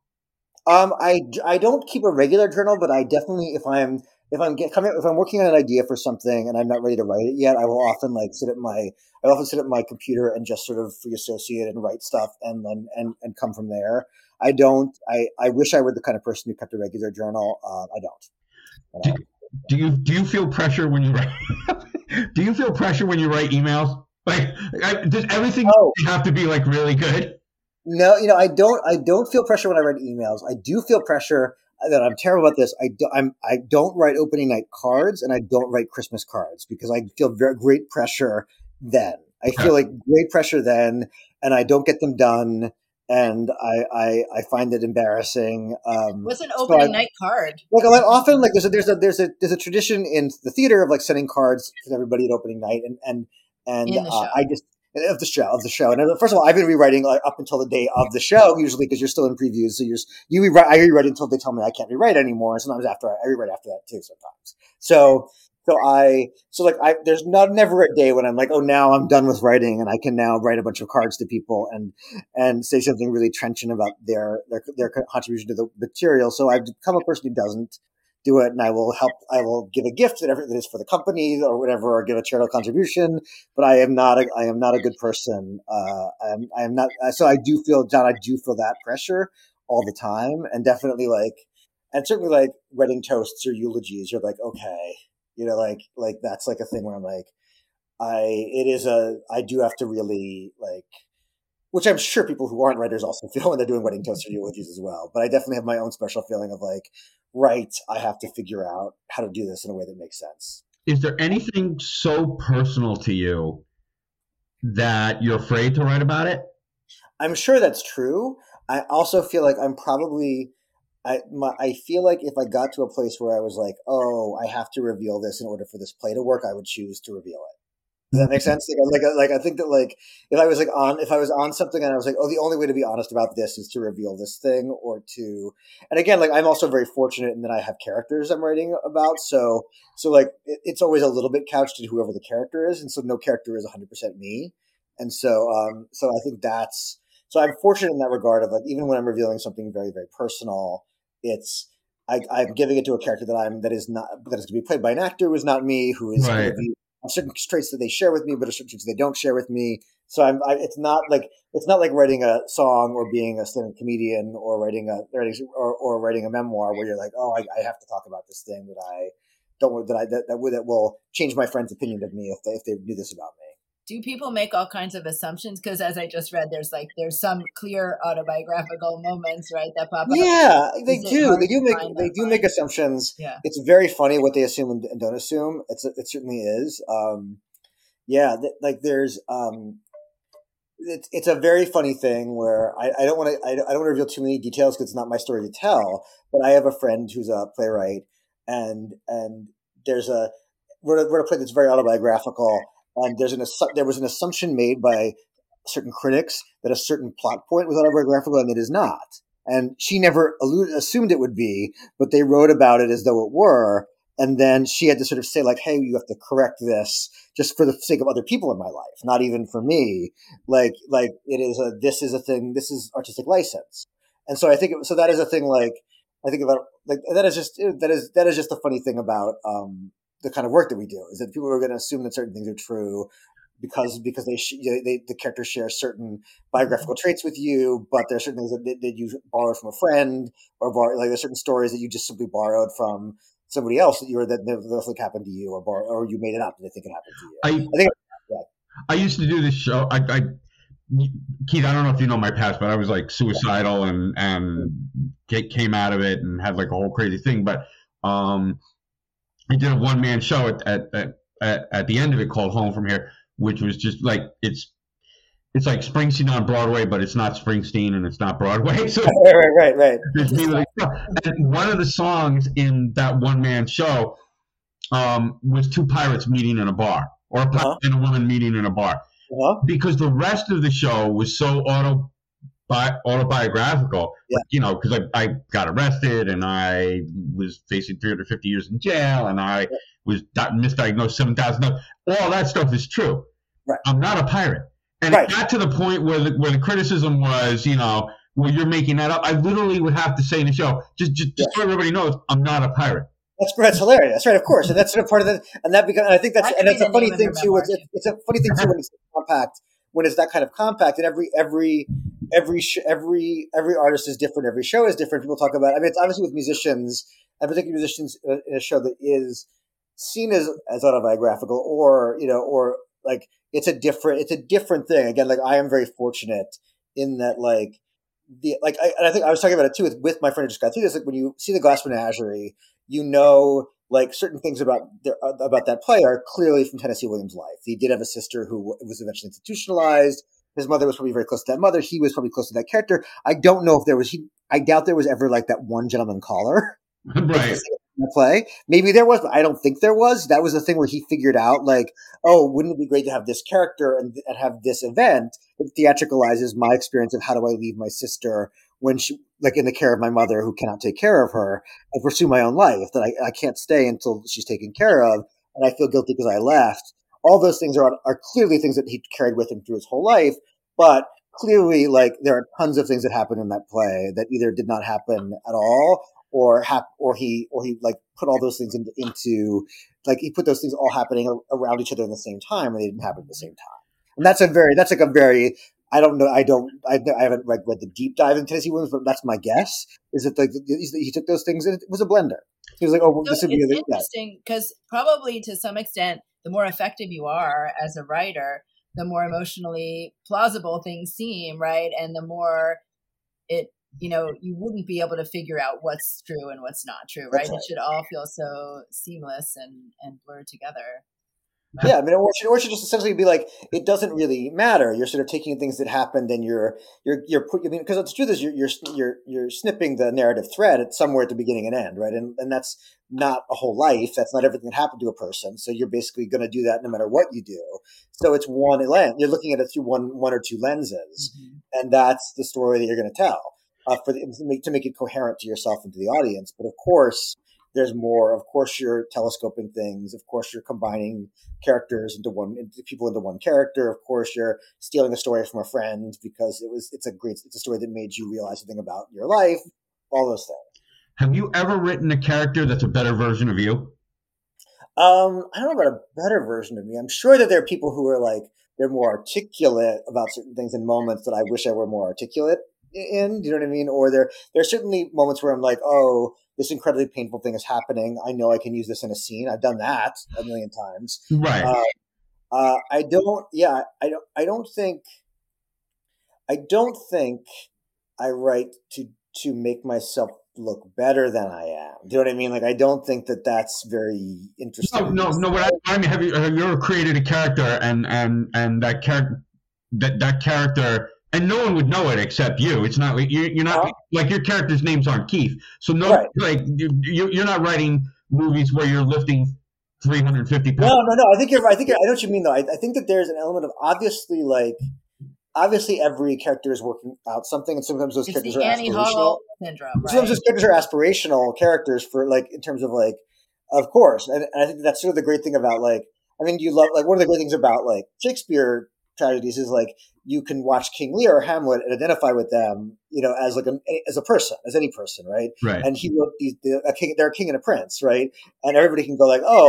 I don't keep a regular journal, but I definitely if I'm working on an idea for something and I'm not ready to write it yet, I will often sit at my computer and just sort of free associate and write stuff and come from there. I wish I were the kind of person who kept a regular journal. I don't. Do you feel pressure when you write? Do you feel pressure when you write emails? Like, does everything have to be like really good? No, I don't feel pressure when I write emails. I do feel pressure that I'm terrible at this. I don't write opening night cards, and I don't write Christmas cards because I feel very great pressure then. I feel like great pressure then, and I don't get them done, and I find it embarrassing. What's an opening night card? Like often, like there's a tradition in the theater of like sending cards to everybody at opening night, and I just. Of the show. And first of all, I've been rewriting up until the day of the show, usually because you're still in previews. So you rewrite. I rewrite until they tell me I can't rewrite anymore. And sometimes I rewrite after that too. Sometimes. There's never a day when I'm like, oh, now I'm done with writing and I can now write a bunch of cards to people and say something really trenchant about their contribution to the material. So I've become a person who doesn't do it, and I will give a gift that is for the company or whatever, or give a charitable contribution. But I am not a good person. I am not. So I do feel, John, I do feel that pressure all the time, and definitely and certainly like wedding toasts or eulogies. You're like, okay, like that's like a thing where I'm like, I do have to really which I'm sure people who aren't writers also feel when they're doing wedding toasts or eulogies as well. But I definitely have my own special feeling of right, I have to figure out how to do this in a way that makes sense. Is there anything so personal to you that you're afraid to write about it? I'm sure that's true. I also feel like I'm probably, I feel like if I got to a place where I was like, oh, I have to reveal this in order for this play to work, I would choose to reveal it. Does that make sense? I think that if I was on something and I was like, oh, the only way to be honest about this is to reveal this thing and again, I'm also very fortunate in that I have characters I'm writing about. So it's always a little bit couched to whoever the character is. And so no character is 100% me. And so I think so I'm fortunate in that regard of even when I'm revealing something very, very personal, I'm giving it to a character that is going to be played by an actor who is not me, who is going to be certain traits that they share with me, but certain traits they don't share with me. So it's not like writing a song or being a stand-up comedian or writing a memoir where you're like, oh, I have to talk about this thing that will change my friend's opinion of me if they knew this about me. Do people make all kinds of assumptions? Because as I just read, there's some clear autobiographical moments, right, that pop up. Yeah, they do. They do make assumptions. Yeah. It's very funny what they assume and don't assume. It certainly is. There's it's a very funny thing where I don't want to reveal too many details because it's not my story to tell. But I have a friend who's a playwright, and there's we're a play that's very autobiographical. And there was an assumption made by certain critics that a certain plot point was autobiographical, and it is not. And she never assumed it would be, but they wrote about it as though it were. And then she had to sort of say hey, you have to correct this just for the sake of other people in my life, not even for me. This is a thing. This is artistic license. And so I think that is a thing. I think about that is just the funny thing about the kind of work that we do is that people are going to assume that certain things are true, because the characters share certain biographical traits with you, but there are certain things that you borrowed from a friend, or there's certain stories that you just simply borrowed from somebody else that happened to you, or you made it up and they think it happened to you. I think. I used to do this show. Keith, I don't know if you know my past, but I was like suicidal and came out of it and had like a whole crazy thing. But I did a one-man show at the end of it called Home From Here, which was just like it's like Springsteen on Broadway, but it's not Springsteen and it's not Broadway. So right. And one of the songs in that one-man show was two pirates meeting in a bar, or a pirate and a woman meeting in a bar. Because the rest of the show was so autobiographical, because I got arrested and I was facing 350 years in jail and I was misdiagnosed 7,000 times. All that stuff is true. Right. I'm not a pirate. And it got to the point where the criticism was, well, you're making that up. I literally would have to say in the show, just so everybody knows, I'm not a pirate. That's hilarious, right? Of course, and that's sort of part of the, and that becomes. I think that's a funny thing too. It's a funny thing too when it's compact, when it's that kind of compact, and every artist is different, every show is different. People talk about. I mean, it's obviously with musicians, and particularly musicians in a show that is seen as autobiographical, or like it's a different thing. Again, like I am very fortunate in that, like I think I was talking about it too with my friend who just got through this. Like when you see the Glass Menagerie, like certain things about that play are clearly from Tennessee Williams' life. He did have a sister who was eventually institutionalized. His mother was probably very close to that mother. He was probably close to that character. I don't know if there was. I doubt there was ever like that one gentleman caller. Right. In the play. Maybe there was, but I don't think there was. That was the thing where he figured out, like, oh, wouldn't it be great to have this character and have this event that theatricalizes my experience of how do I leave my sister when she, like, in the care of my mother who cannot take care of her, and pursue my own life, that I can't stay until she's taken care of, and I feel guilty because I left. All those things are clearly things that he carried with him through his whole life, but clearly, like, there are tons of things that happen in that play that either did not happen at all, or he like put all those things into like he put those things all happening around each other in the same time, and they didn't happen at the same time. And that's a very I don't know. I haven't read the deep dive in Tennessee Williams, but that's my guess. Is that he took those things and it was a blender. He was like, "Oh, this would be interesting," because probably to some extent, the more effective you are as a writer, the more emotionally plausible things seem, right? And the more you wouldn't be able to figure out what's true and what's not true, right? It should all feel so seamless and blurred together. Yeah, I mean, or it should just essentially be like, it doesn't really matter. You're sort of taking things that happened and you're because the truth is you're snipping the narrative thread at somewhere at the beginning and end, right? And that's not a whole life. That's not everything that happened to a person. So you're basically going to do that no matter what you do. So it's one lens. You're looking at it through one or two lenses, and that's the story that you're going to tell to make it coherent to yourself and to the audience. But of course, there's more. Of course, you're telescoping things. Of course, you're combining characters into one character. Of course, you're stealing a story from a friend because it's a story that made you realize something about your life. All those things. Have you ever written a character that's a better version of you? I don't know about a better version of me. I'm sure that there are people who are like they're more articulate about certain things in moments that I wish I were more articulate in. Do you know what I mean? Or there are certainly moments where I'm like, oh, this incredibly painful thing is happening. I know I can use this in a scene. I've done that a million times. Right. I don't think I write to make myself look better than I am. Do you know what I mean? Like, I don't think that's very interesting. No. What I mean, have you ever created a character and that character, and no one would know it except you. It's not like you're not like your character's names aren't Keith. So like you're not writing movies where you're lifting 350 pounds. No. I know what you mean though. I think that there's an element of obviously every character is working out something, and sometimes those characters are aspirational. Syndrome, right? Sometimes those characters are aspirational characters for like in terms of like, of course, and I think that's sort of the great thing about like. I mean, you love like one of the great things about like Shakespeare tragedies is like you can watch King Lear or Hamlet and identify with them, as like as a person, as any person, right? Right. And he wrote they're a king and a prince, right? And everybody can go like, oh,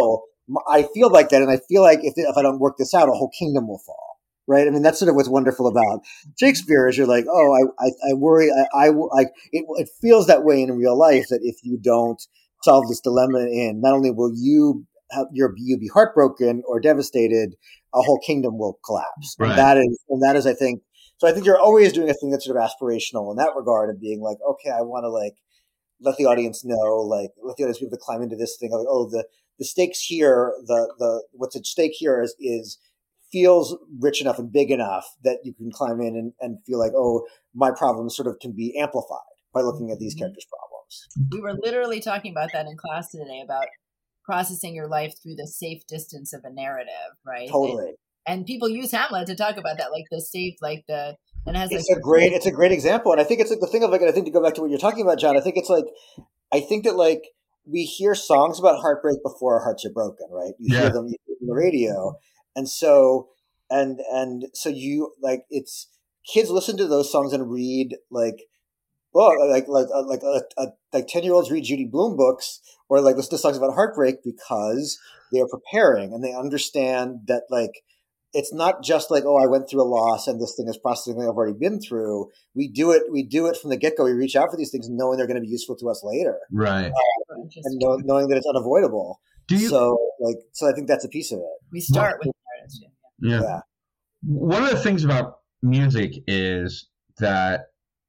I feel like that, and I feel like if I don't work this out, a whole kingdom will fall. Right? I mean, that's sort of what's wonderful about Shakespeare is you're like, oh, I worry. It feels that way in real life that if you don't solve this dilemma not only will you be heartbroken or devastated, a whole kingdom will collapse. Right. And that is, I think, so I think you're always doing a thing that's sort of aspirational in that regard of being like, okay, I want to like, let the audience know, like let the audience be able to climb into this thing. Like, oh, the stakes here, what's at stake here is feels rich enough and big enough that you can climb in and feel like, oh, my problems sort of can be amplified by looking at these characters' problems. We were literally talking about that in class today about processing your life through the safe distance of a narrative, right? Totally. And people use Hamlet to talk about that, like the safe, like the, and it has it's like a great example. And I think it's like the thing of like, and I think to go back to what you're talking about, John, I think that like we hear songs about heartbreak before our hearts are broken, right? You hear them on the radio. And so you like it's kids listen to those songs and read like 10-year-olds read Judy Blume books or like listen to songs about heartbreak because they are preparing and they understand that like it's not just like, oh, I went through a loss and this thing is processing I've already been through. We do it from the get-go. We reach out for these things knowing they're going to be useful to us later, right? And knowing that it's unavoidable. So I think that's a piece of it. We start with artists. Yeah. One of the things about music is that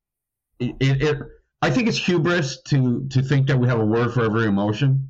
I think it's hubris to think that we have a word for every emotion,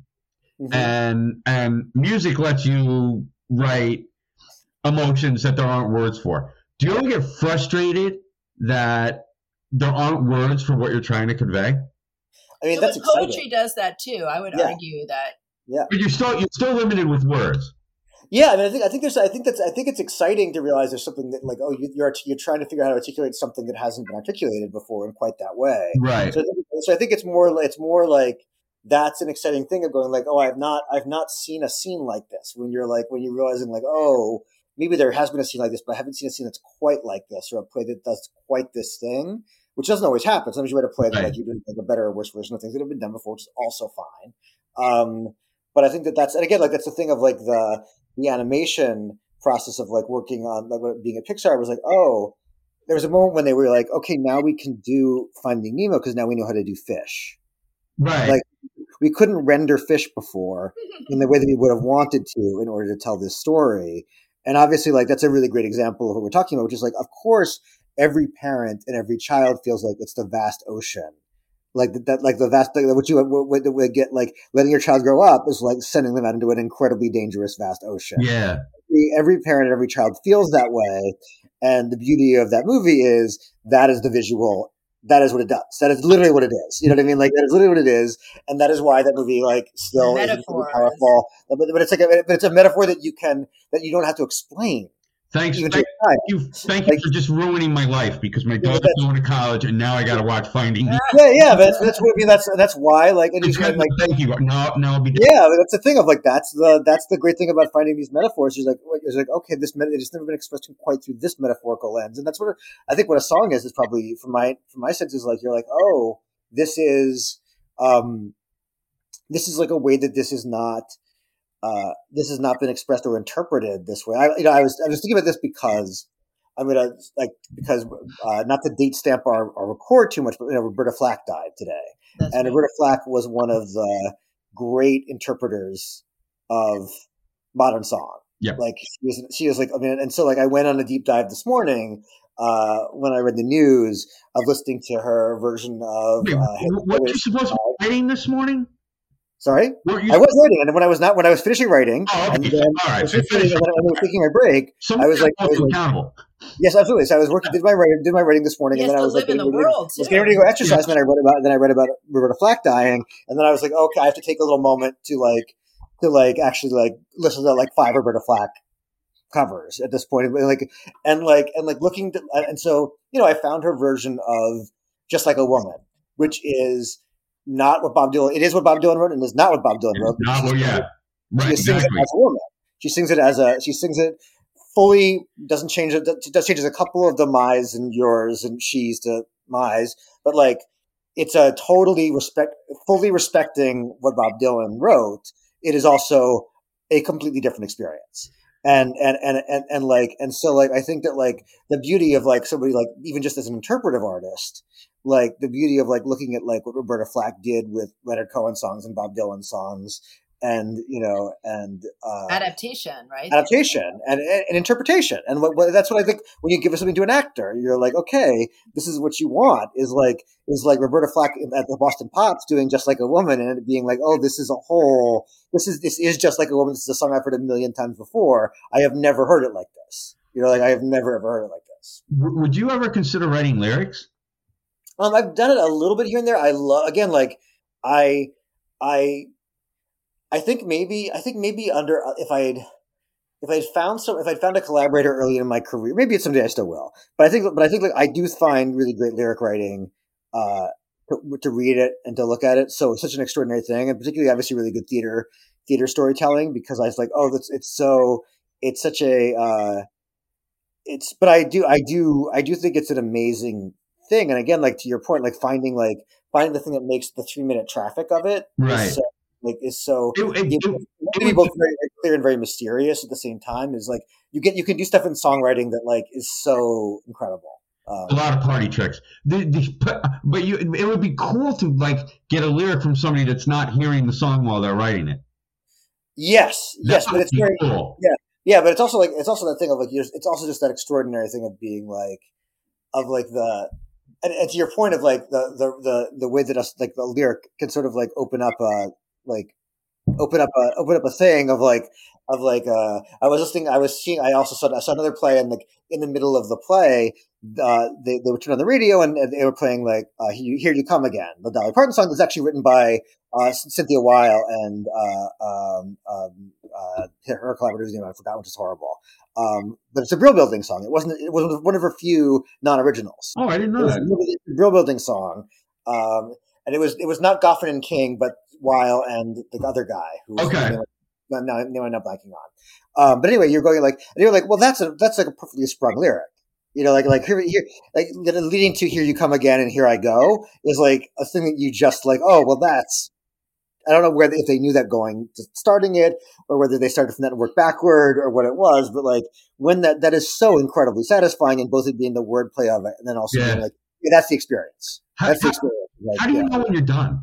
and music lets you write emotions that there aren't words for. Do you ever get frustrated that there aren't words for what you're trying to convey? I mean, that's exciting. Poetry does that too. I would argue that. Yeah, but you're still limited with words. Yeah, I mean, I think it's exciting to realize there's something that like, oh, you're trying to figure out how to articulate something that hasn't been articulated before in quite that way. Right. So I think it's more like that's an exciting thing of going like, oh, I've not seen a scene like this. When you're realizing like, oh, maybe there has been a scene like this, but I haven't seen a scene that's quite like this or a play that does quite this thing, which doesn't always happen. Sometimes you write a play that like you do like a better or worse version of things that have been done before, which is also fine. But I think that's, and again, like that's the thing of like the animation process of like working on like being at Pixar was like, oh, there was a moment when they were like, okay, now we can do Finding Nemo because now we know how to do fish. Right. Like we couldn't render fish before in the way that we would have wanted to in order to tell this story. And obviously like that's a really great example of what we're talking about, which is like, of course, every parent and every child feels like it's the vast ocean. Like that, like the vast, like what you would get, like letting your child grow up is like sending them out into an incredibly dangerous, vast ocean. Yeah. Every parent and every child feels that way. And the beauty of that movie is that is the visual. That is what it does. That is literally what it is. You know what I mean? Like that is literally what it is. And that is why that movie like still is powerful. But it's like, but it's a metaphor that you don't have to explain. Thank you for just ruining my life because my daughter's going to college and now I got to watch Finding Nemo. Yeah, that's what I mean. That's why. Like, and he's like, thank you. No, I'll be. Yeah, that's the thing of like that's the great thing about finding these metaphors. Is like okay, it's never been expressed quite through this metaphorical lens, and that's what I think. What a song is probably from my sense is like you're like, oh, this is like a way that this has not been expressed or interpreted this way. I was thinking about this because not to date stamp our record too much, but Roberta Flack died today, and Roberta Flack was one of the great interpreters of modern song. Yeah, like she was like, I mean, and so like I went on a deep dive this morning when I read the news of listening to her version of. What were you supposed to be writing this morning? Sorry, I was writing, and when I was finishing writing, and then I was taking my break, I was like, accountable. Yes, absolutely. So I was did my writing this morning, and then I was like, getting ready to go exercise, and then I read about Roberta Flack dying, and then I was like, okay, I have to take a little moment to actually listen to like 5 Roberta Flack covers at this point, looking to, and so I found her version of Just Like a Woman, which is. Not what Bob Dylan. It is what Bob Dylan wrote, and it's not what Bob Dylan wrote. She sings it as a woman. She sings it fully. Doesn't change it. Does changes a couple of the my's and yours and she's to my's, but like it's a fully respecting what Bob Dylan wrote. It is also a completely different experience. And so like I think that like the beauty of like somebody like even just as an interpretive artist, like the beauty of like looking at like what Roberta Flack did with Leonard Cohen songs and Bob Dylan songs, and adaptation, right? Adaptation and interpretation, and that's what I think when you give something to an actor, you're like, okay, this is what you want is like Roberta Flack at the Boston Pops doing Just Like a Woman, and it being like, oh, this is Just Like a Woman. This is a song I've heard a million times before. I have never heard it like this. Like I have never ever heard it like this. Would you ever consider writing lyrics? I've done it a little bit here and there. I love again, like I think maybe under if I'd found a collaborator early in my career, maybe it's someday I still will. But I think like I do find really great lyric writing to read it and to look at it. So it's such an extraordinary thing, and particularly obviously really good theater storytelling, because I was like, oh, but I do think it's an amazing thing. And again, like to your point, like finding the thing that makes the 3-minute traffic of it right. Is so it be both very, very clear and very mysterious at the same time. Is like you can do stuff in songwriting that like is so incredible. A lot of party tricks. But it would be cool to like get a lyric from somebody that's not hearing the song while they're writing it. Yes, but it's very cool. Yeah, but it's also that thing of like it's also just that extraordinary thing of being like and to your point of like the way that like the lyric can sort of like open up a thing of like I also saw another play, and like in the middle of the play they would turn on the radio and they were playing like Here You Come Again, the Dolly Parton song that's actually written by Cynthia Weil and her collaborator's name I forgot, which is horrible. But it's a Brill Building song. It wasn't one of her few non-originals. Oh, I didn't know that. It was a Brill Building song. And it was not Goffin and King, but Weil and the other guy who was okay. Now I'm not blanking on. But anyway, you're like, well, that's like a perfectly sprung lyric. Like here, like leading to Here You Come Again and Here I Go is like a thing that you just like, oh, well, that's, I don't know if they knew that going to starting it or whether they started from that and worked backward or what it was, but like when that is so incredibly satisfing, and both it being the wordplay of it and then also being like, yeah, that's the experience. That's the experience. Like, how do you know when you're done?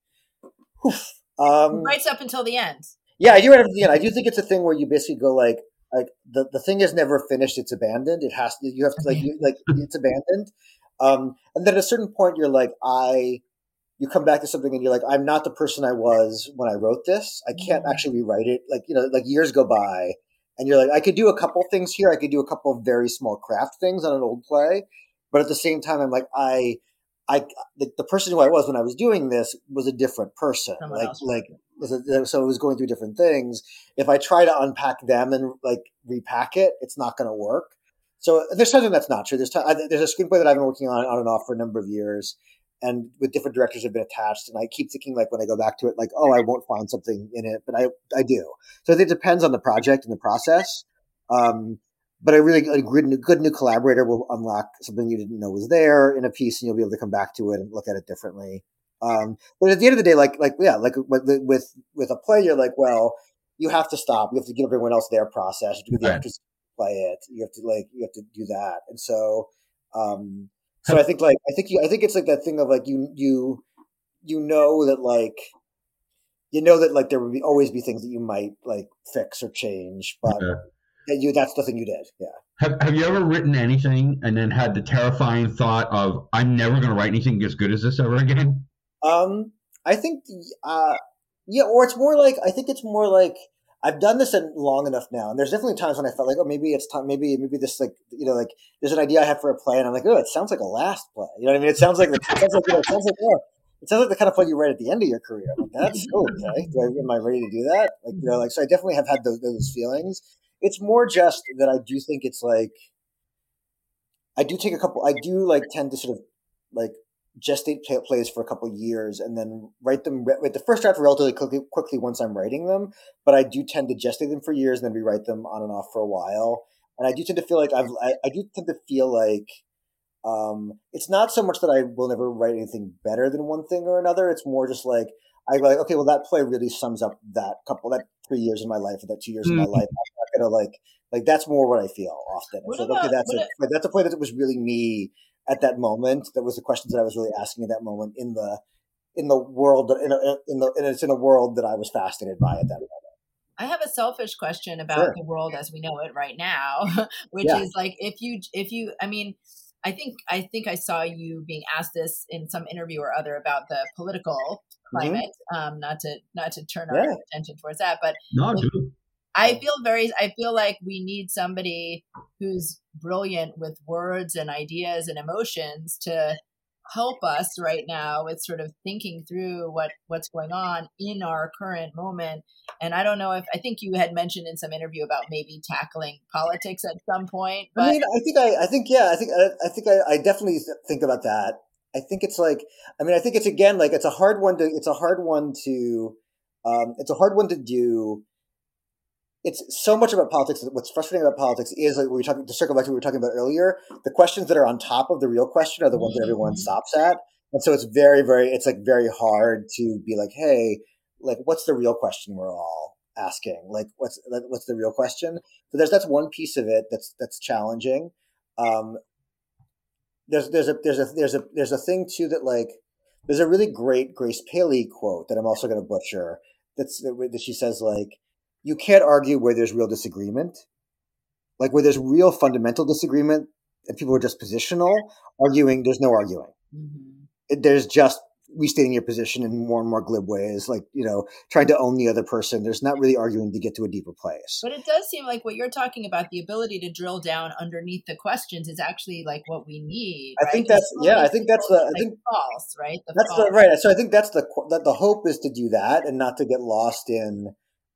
Right up until the end. Yeah, I do right up to the end. I do think it's a thing where you basically go like the thing is never finished; it's abandoned. It has to. You have to it's abandoned. And then at a certain point, you're like, you come back to something and you're like, I'm not the person I was when I wrote this. I can't actually rewrite it. Like like years go by, and you're like, I could do a couple things here. I could do a couple of very small craft things on an old play, but at the same time, I'm like, the person who I was when I was doing this was a different person. So it was going through different things. If I try to unpack them and like repack it, it's not going to work. So there's something that's not true. There's a screenplay that I've been working on and off for a number of years, and with different directors have been attached. And I keep thinking like when I go back to it, like, oh, I won't find something in it, but I do. So it depends on the project and the process. But a good new collaborator will unlock something you didn't know was there in a piece, and you'll be able to come back to it and look at it differently. But at the end of the day, like with a play, you're like, well, you have to stop. You have to give everyone else their process. You have to give the actors play it. You have to do that. And so, I think it's like that thing of like you know that there would always be things that you might like fix or change, but. Okay. That's the thing you did. Yeah. Have you ever written anything and then had the terrifying thought of, I'm never going to write anything as good as this ever again? I think, or it's more like, I think it's more like I've done this long enough now. And there's definitely times when I felt like, oh, maybe it's time, maybe this like, like there's an idea I have for a play and I'm like, oh, it sounds like a last play. You know what I mean? It sounds like the kind of play you write at the end of your career. I'm like, that's okay. Am I ready to do that? Like, so I definitely have had those feelings. It's more just that I do think it's like I do tend to sort of like gestate plays for a couple of years and then write the first draft relatively quickly once I'm writing them. But I do tend to gestate them for years and then rewrite them on and off for a while. And I do tend to feel like it's not so much that I will never write anything better than one thing or another. It's more just like I go like, okay, well, that play really sums up that 3 years in my life or that 2 years in my life. I'm not gonna like that's more what I feel often. It's okay, that's a play that was really me at that moment. That was the questions that I was really asking at that moment in the world, it's in a world that I was fascinated by at that moment. I have a selfish question about the world as we know it right now, which is like, if you, I mean, I think I saw you being asked this in some interview or other about the political climate. Not to turn our attention towards that, but no, dude. I feel like we need somebody who's brilliant with words and ideas and emotions to help us right now with sort of thinking through what's going on in our current moment. And I don't know I think you had mentioned in some interview about maybe tackling politics at some point. But I mean, I definitely think about that. I think it's like, I mean, I think it's again, like it's a hard one to do. It's so much about politics. What's frustrating about politics is like to circle back to what we were talking about earlier, the questions that are on top of the real question are the ones that everyone stops at. And so it's very, it's like very hard to be like, hey, like, what's the real question we're all asking? Like, what's the real question? So that's one piece of it that's challenging. There's a thing too that like, there's a really great Grace Paley quote that I'm also going to butcher. That she says like, you can't argue where there's real disagreement. Like where there's real fundamental disagreement and people are just positional, arguing, there's no arguing. There's just restating your position in more and more glib ways, like, trying to own the other person. There's not really arguing to get to a deeper place. But it does seem like what you're talking about, the ability to drill down underneath the questions, is actually like what we need. Right? I think that's false, right? Right. So I think that's the hope is to do that and not to get lost in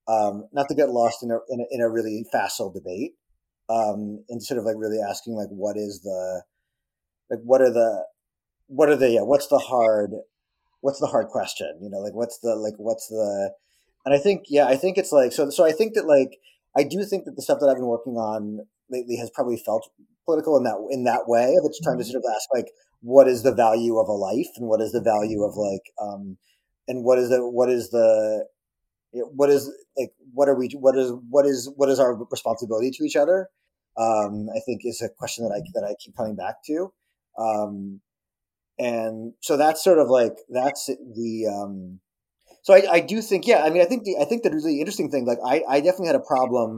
a really facile debate, and sort of like really asking like what's the hard question, and I think it's like so I think that like I do think that the stuff that I've been working on lately has probably felt political in that way of it's trying to sort of ask like what is the value of a life and what is the value of like and what is our responsibility to each other? I think is a question that I keep coming back to. And so that's sort of like, that's the, so I do think, I mean, I think the really interesting thing, like I definitely had a problem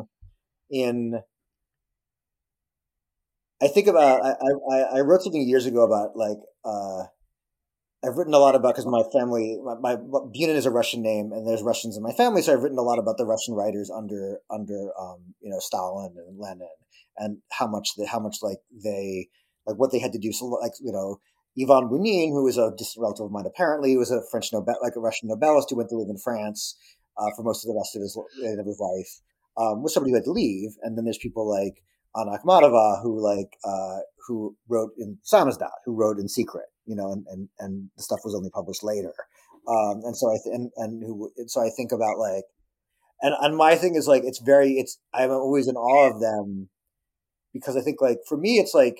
I wrote something years ago about like, I've written a lot about, because my family, my Bunin is a Russian name, and there's Russians in my family, so I've written a lot about the Russian writers under Stalin and Lenin, and how much like they like what they had to do. So like Ivan Bunin, who was a distant relative of mine, apparently was a French a Russian Nobelist who went to live in France for most of the rest of his life, was somebody who had to leave. And then there's people like Anna Akhmatova who wrote in Samizdat, who wrote in secret. And the stuff was only published later. And so I think about like, and my thing is like, I'm always in awe of them, because I think like, for me, it's like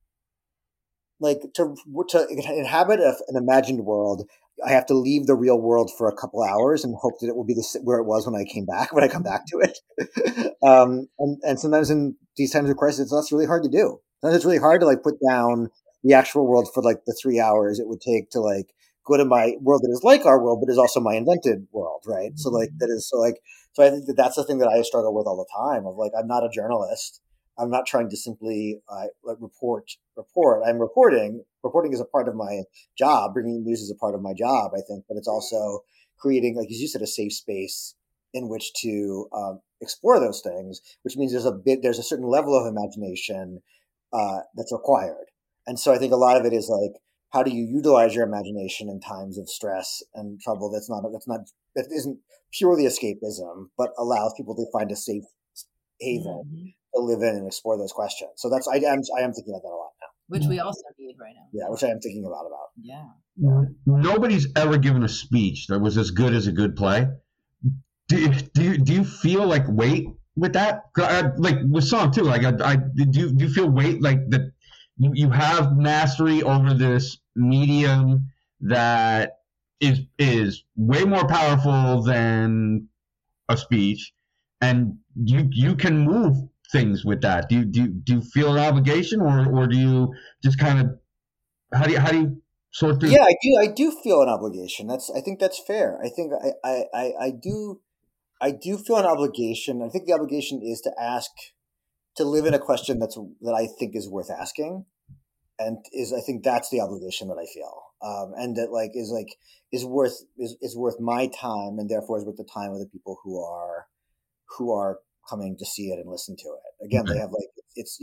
to inhabit an imagined world, I have to leave the real world for a couple hours and hope that it will be where it was when I come back to it. And sometimes in these times of crisis, that's really hard to do. Sometimes it's really hard to like put down the actual world for like the 3 hours it would take to like go to my world that is like our world, but is also my invented world. Right. So like, so I think that's the thing that I struggle with all the time of like, I'm not a journalist. I'm not trying to simply report. I'm reporting. Reporting is a part of my job. Bringing news is a part of my job, I think, but it's also creating, like as you said, a safe space in which to explore those things, which means there's a certain level of imagination that's required. And so I think a lot of it is like, how do you utilize your imagination in times of stress and trouble that isn't purely escapism, but allows people to find a safe haven to live in and explore those questions. So I am thinking about that a lot now. Which we also need right now. Yeah, which I am thinking a lot about. Yeah. Nobody's ever given a speech that was as good as a good play. Do you feel like weight with that? Like with song too. Like do you feel weight like that? You have mastery over this medium that is way more powerful than a speech, and you can move things with that. Do you feel an obligation, or do you just kind of how do you sort through? Yeah, I do feel an obligation. I think that's fair. I think I do feel an obligation. I think the obligation is to live in a question that I think is worth asking, and I think that's the obligation that I feel, and that is worth my time, and therefore is worth the time of the people who are coming to see it and listen to it. Again, they have it's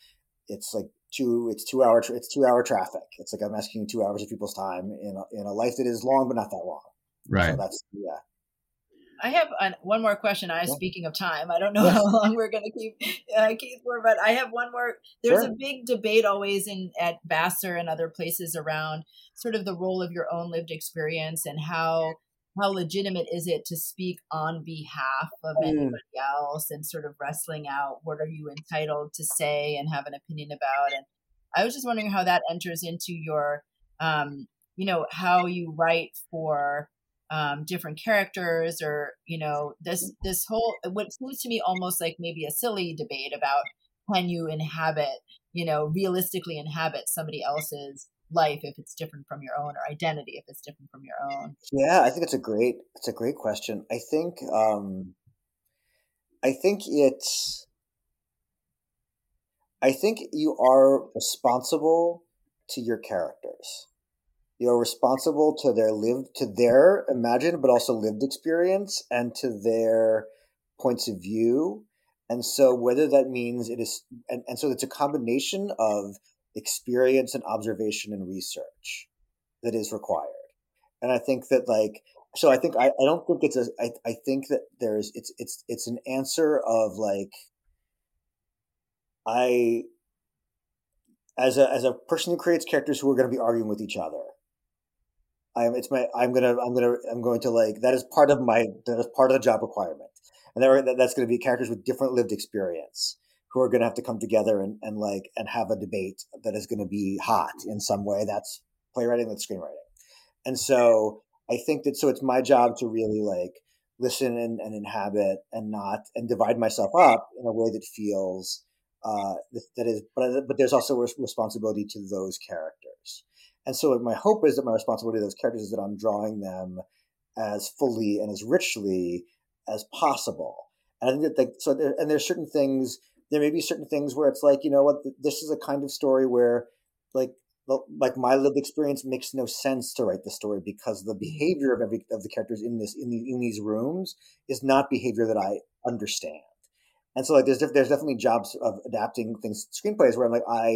2 hour traffic. It's like I'm asking 2 hours of people's time in a life that is long but not that long. Right. So that's I have one more question. Speaking of time, I don't know how long we're going to keep Keith for, but I have one more. There's a big debate always at Vassar and other places around sort of the role of your own lived experience and how legitimate is it to speak on behalf of anybody else, and sort of wrestling out what are you entitled to say and have an opinion about. And I was just wondering how that enters into your, how you write for different characters, or this whole, what seems to me almost like maybe a silly debate about, can you realistically inhabit somebody else's life if it's different from your own, or identity if it's different from your own? Yeah, I think it's a great question. I think you are responsible to your characters. You're responsible to their imagined but also lived experience, and to their points of view. And so whether that means it is, and so it's a combination of experience and observation and research that is required. And I think that I don't think it's I think that it's an answer of as a person who creates characters who are going to be arguing with each other, that is part of the job requirement, and that's going to be characters with different lived experience who are going to have to come together and have a debate that is going to be hot in some way. That's playwriting, that's screenwriting. And so I think that, so it's my job to really listen and inhabit and divide myself up in a way that feels but there's also a responsibility to those characters. And so my hope is that my responsibility to those characters is that I'm drawing them as fully and as richly as possible. And I think that there's certain things, there may be certain things where it's this is a kind of story where my lived experience makes no sense to write the story, because the behavior of every of the characters in these rooms is not behavior that I understand. And so there's definitely jobs of adapting things, screenplays, where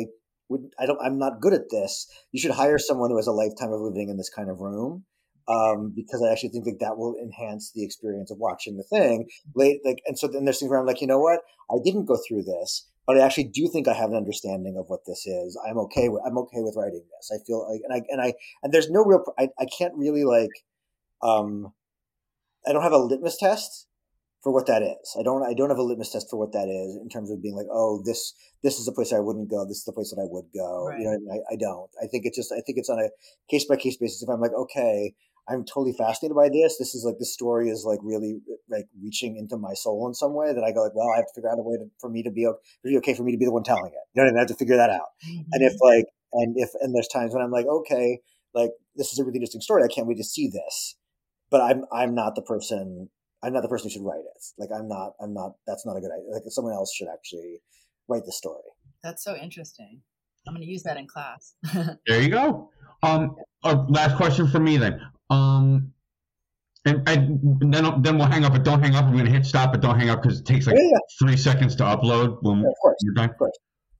I'm not good at this. You should hire someone who has a lifetime of living in this kind of room, because I actually think that will enhance the experience of watching the thing. And so then there's things where I'm you know what? I didn't go through this, but I actually do think I have an understanding of what this is. I'm okay with writing this. I feel and there's no real. I can't really I don't have a litmus test for what that is. I don't have a litmus test for what that is in terms of being this is a place I wouldn't go. This is the place that I would go. Right. I don't. I think it's on a case by case basis. If I'm okay, I'm totally fascinated by this. This story is really reaching into my soul in some way, that I go well, I have to figure out a way for me to be okay for me to be the one telling it. I have to figure that out. Mm-hmm. And if there's times when I'm okay, this is a really interesting story. I can't wait to see this. But I'm not the person. I'm not the person who should write it. I'm not. That's not a good idea. Someone else should actually write the story. That's so interesting. I'm going to use that in class. There you go. Last question for me then. And then we'll hang up. But don't hang up. I'm going to hit stop, but don't hang up, because it takes 3 seconds to upload. When of course. You're done. Of course.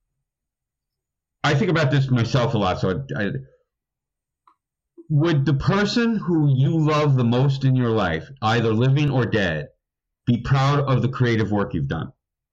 I think about this myself a lot. So would the person who you love the most in your life, either living or dead, be proud of the creative work you've done?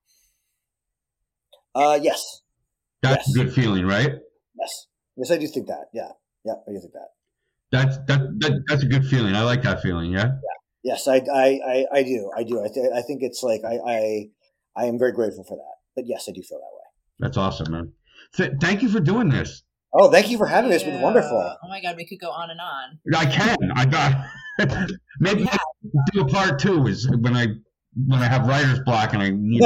Yes. That's a good feeling, right? Yes. Yes, I do think that. Yeah. Yeah, I do think that. That's a good feeling. I like that feeling. Yeah. Yes, I do. I do. I think it's I am very grateful for that. But yes, I do feel that way. That's awesome, man. Thank you for doing this. Oh, thank you for having me. It's been wonderful. Oh my God, we could go on and on. I can. I got. Maybe do a part 2 is when I have writer's block and I need.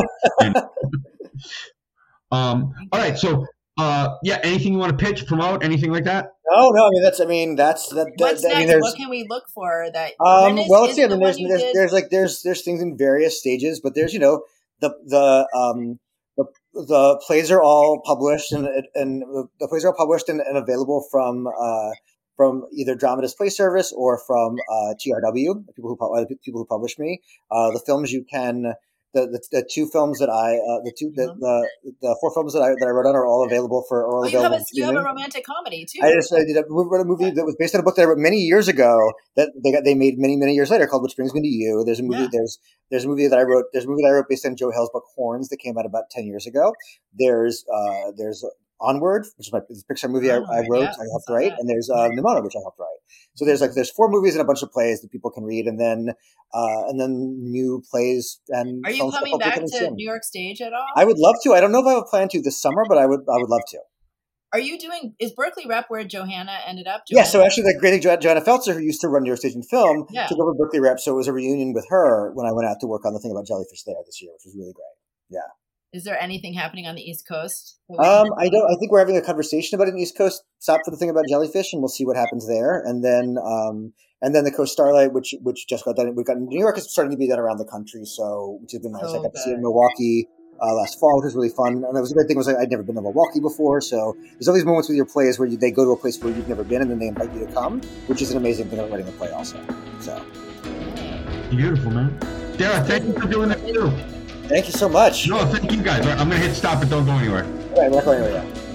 All right. So, anything you want to pitch, promote, anything like that? No. I mean, that's that. What's I mean, next? What can we look for? That well, let's see. I mean, there's things in various stages, but there's the plays are all published and the plays are all published and available from either Dramatist Play Service or from TRW, the people who publish me. The films you can. The 2 films that the 4 films that I wrote on are all available for oral. You have a romantic comedy too. I wrote a movie that was based on a book that I wrote many years ago that they made many years later called Which Brings Me to You. There's a movie there's a movie that I wrote based on Joe Hill's book Horns that came out about 10 years ago. There's Onward, which is my Pixar movie I helped write, and there's Nimona, which I helped write. So there's 4 movies and a bunch of plays that people can read, and then new plays and. Are you coming back to New York Stage at all? I would love to. I don't know if I have a plan to this summer, but I would love to. Are you doing? Is Berkeley Rep where Johanna ended up? Yeah. So actually, the great Johanna Feltzer, who used to run New York Stage and Film, took over Berkeley Rep. So it was a reunion with her when I went out to work on the thing about jellyfish there this year, which was really great. Yeah. Is there anything happening on the East Coast? I think we're having a conversation about an East Coast stop for the thing about jellyfish, and we'll see what happens there. And then the Coast Starlight, which just got done. We got in New York. It's starting to be done around the country, which has been nice. I got to see it in Milwaukee last fall, which was really fun. And that was the great thing was I'd never been to Milwaukee before, so there's all these moments with your plays where they go to a place where you've never been, and then they invite you to come, which is an amazing thing about writing a play, also. So beautiful, man. Dara, thank you for doing that too. Thank you so much. No, thank you guys. I'm going to hit stop, but don't go anywhere. All right, we're not going anywhere yet.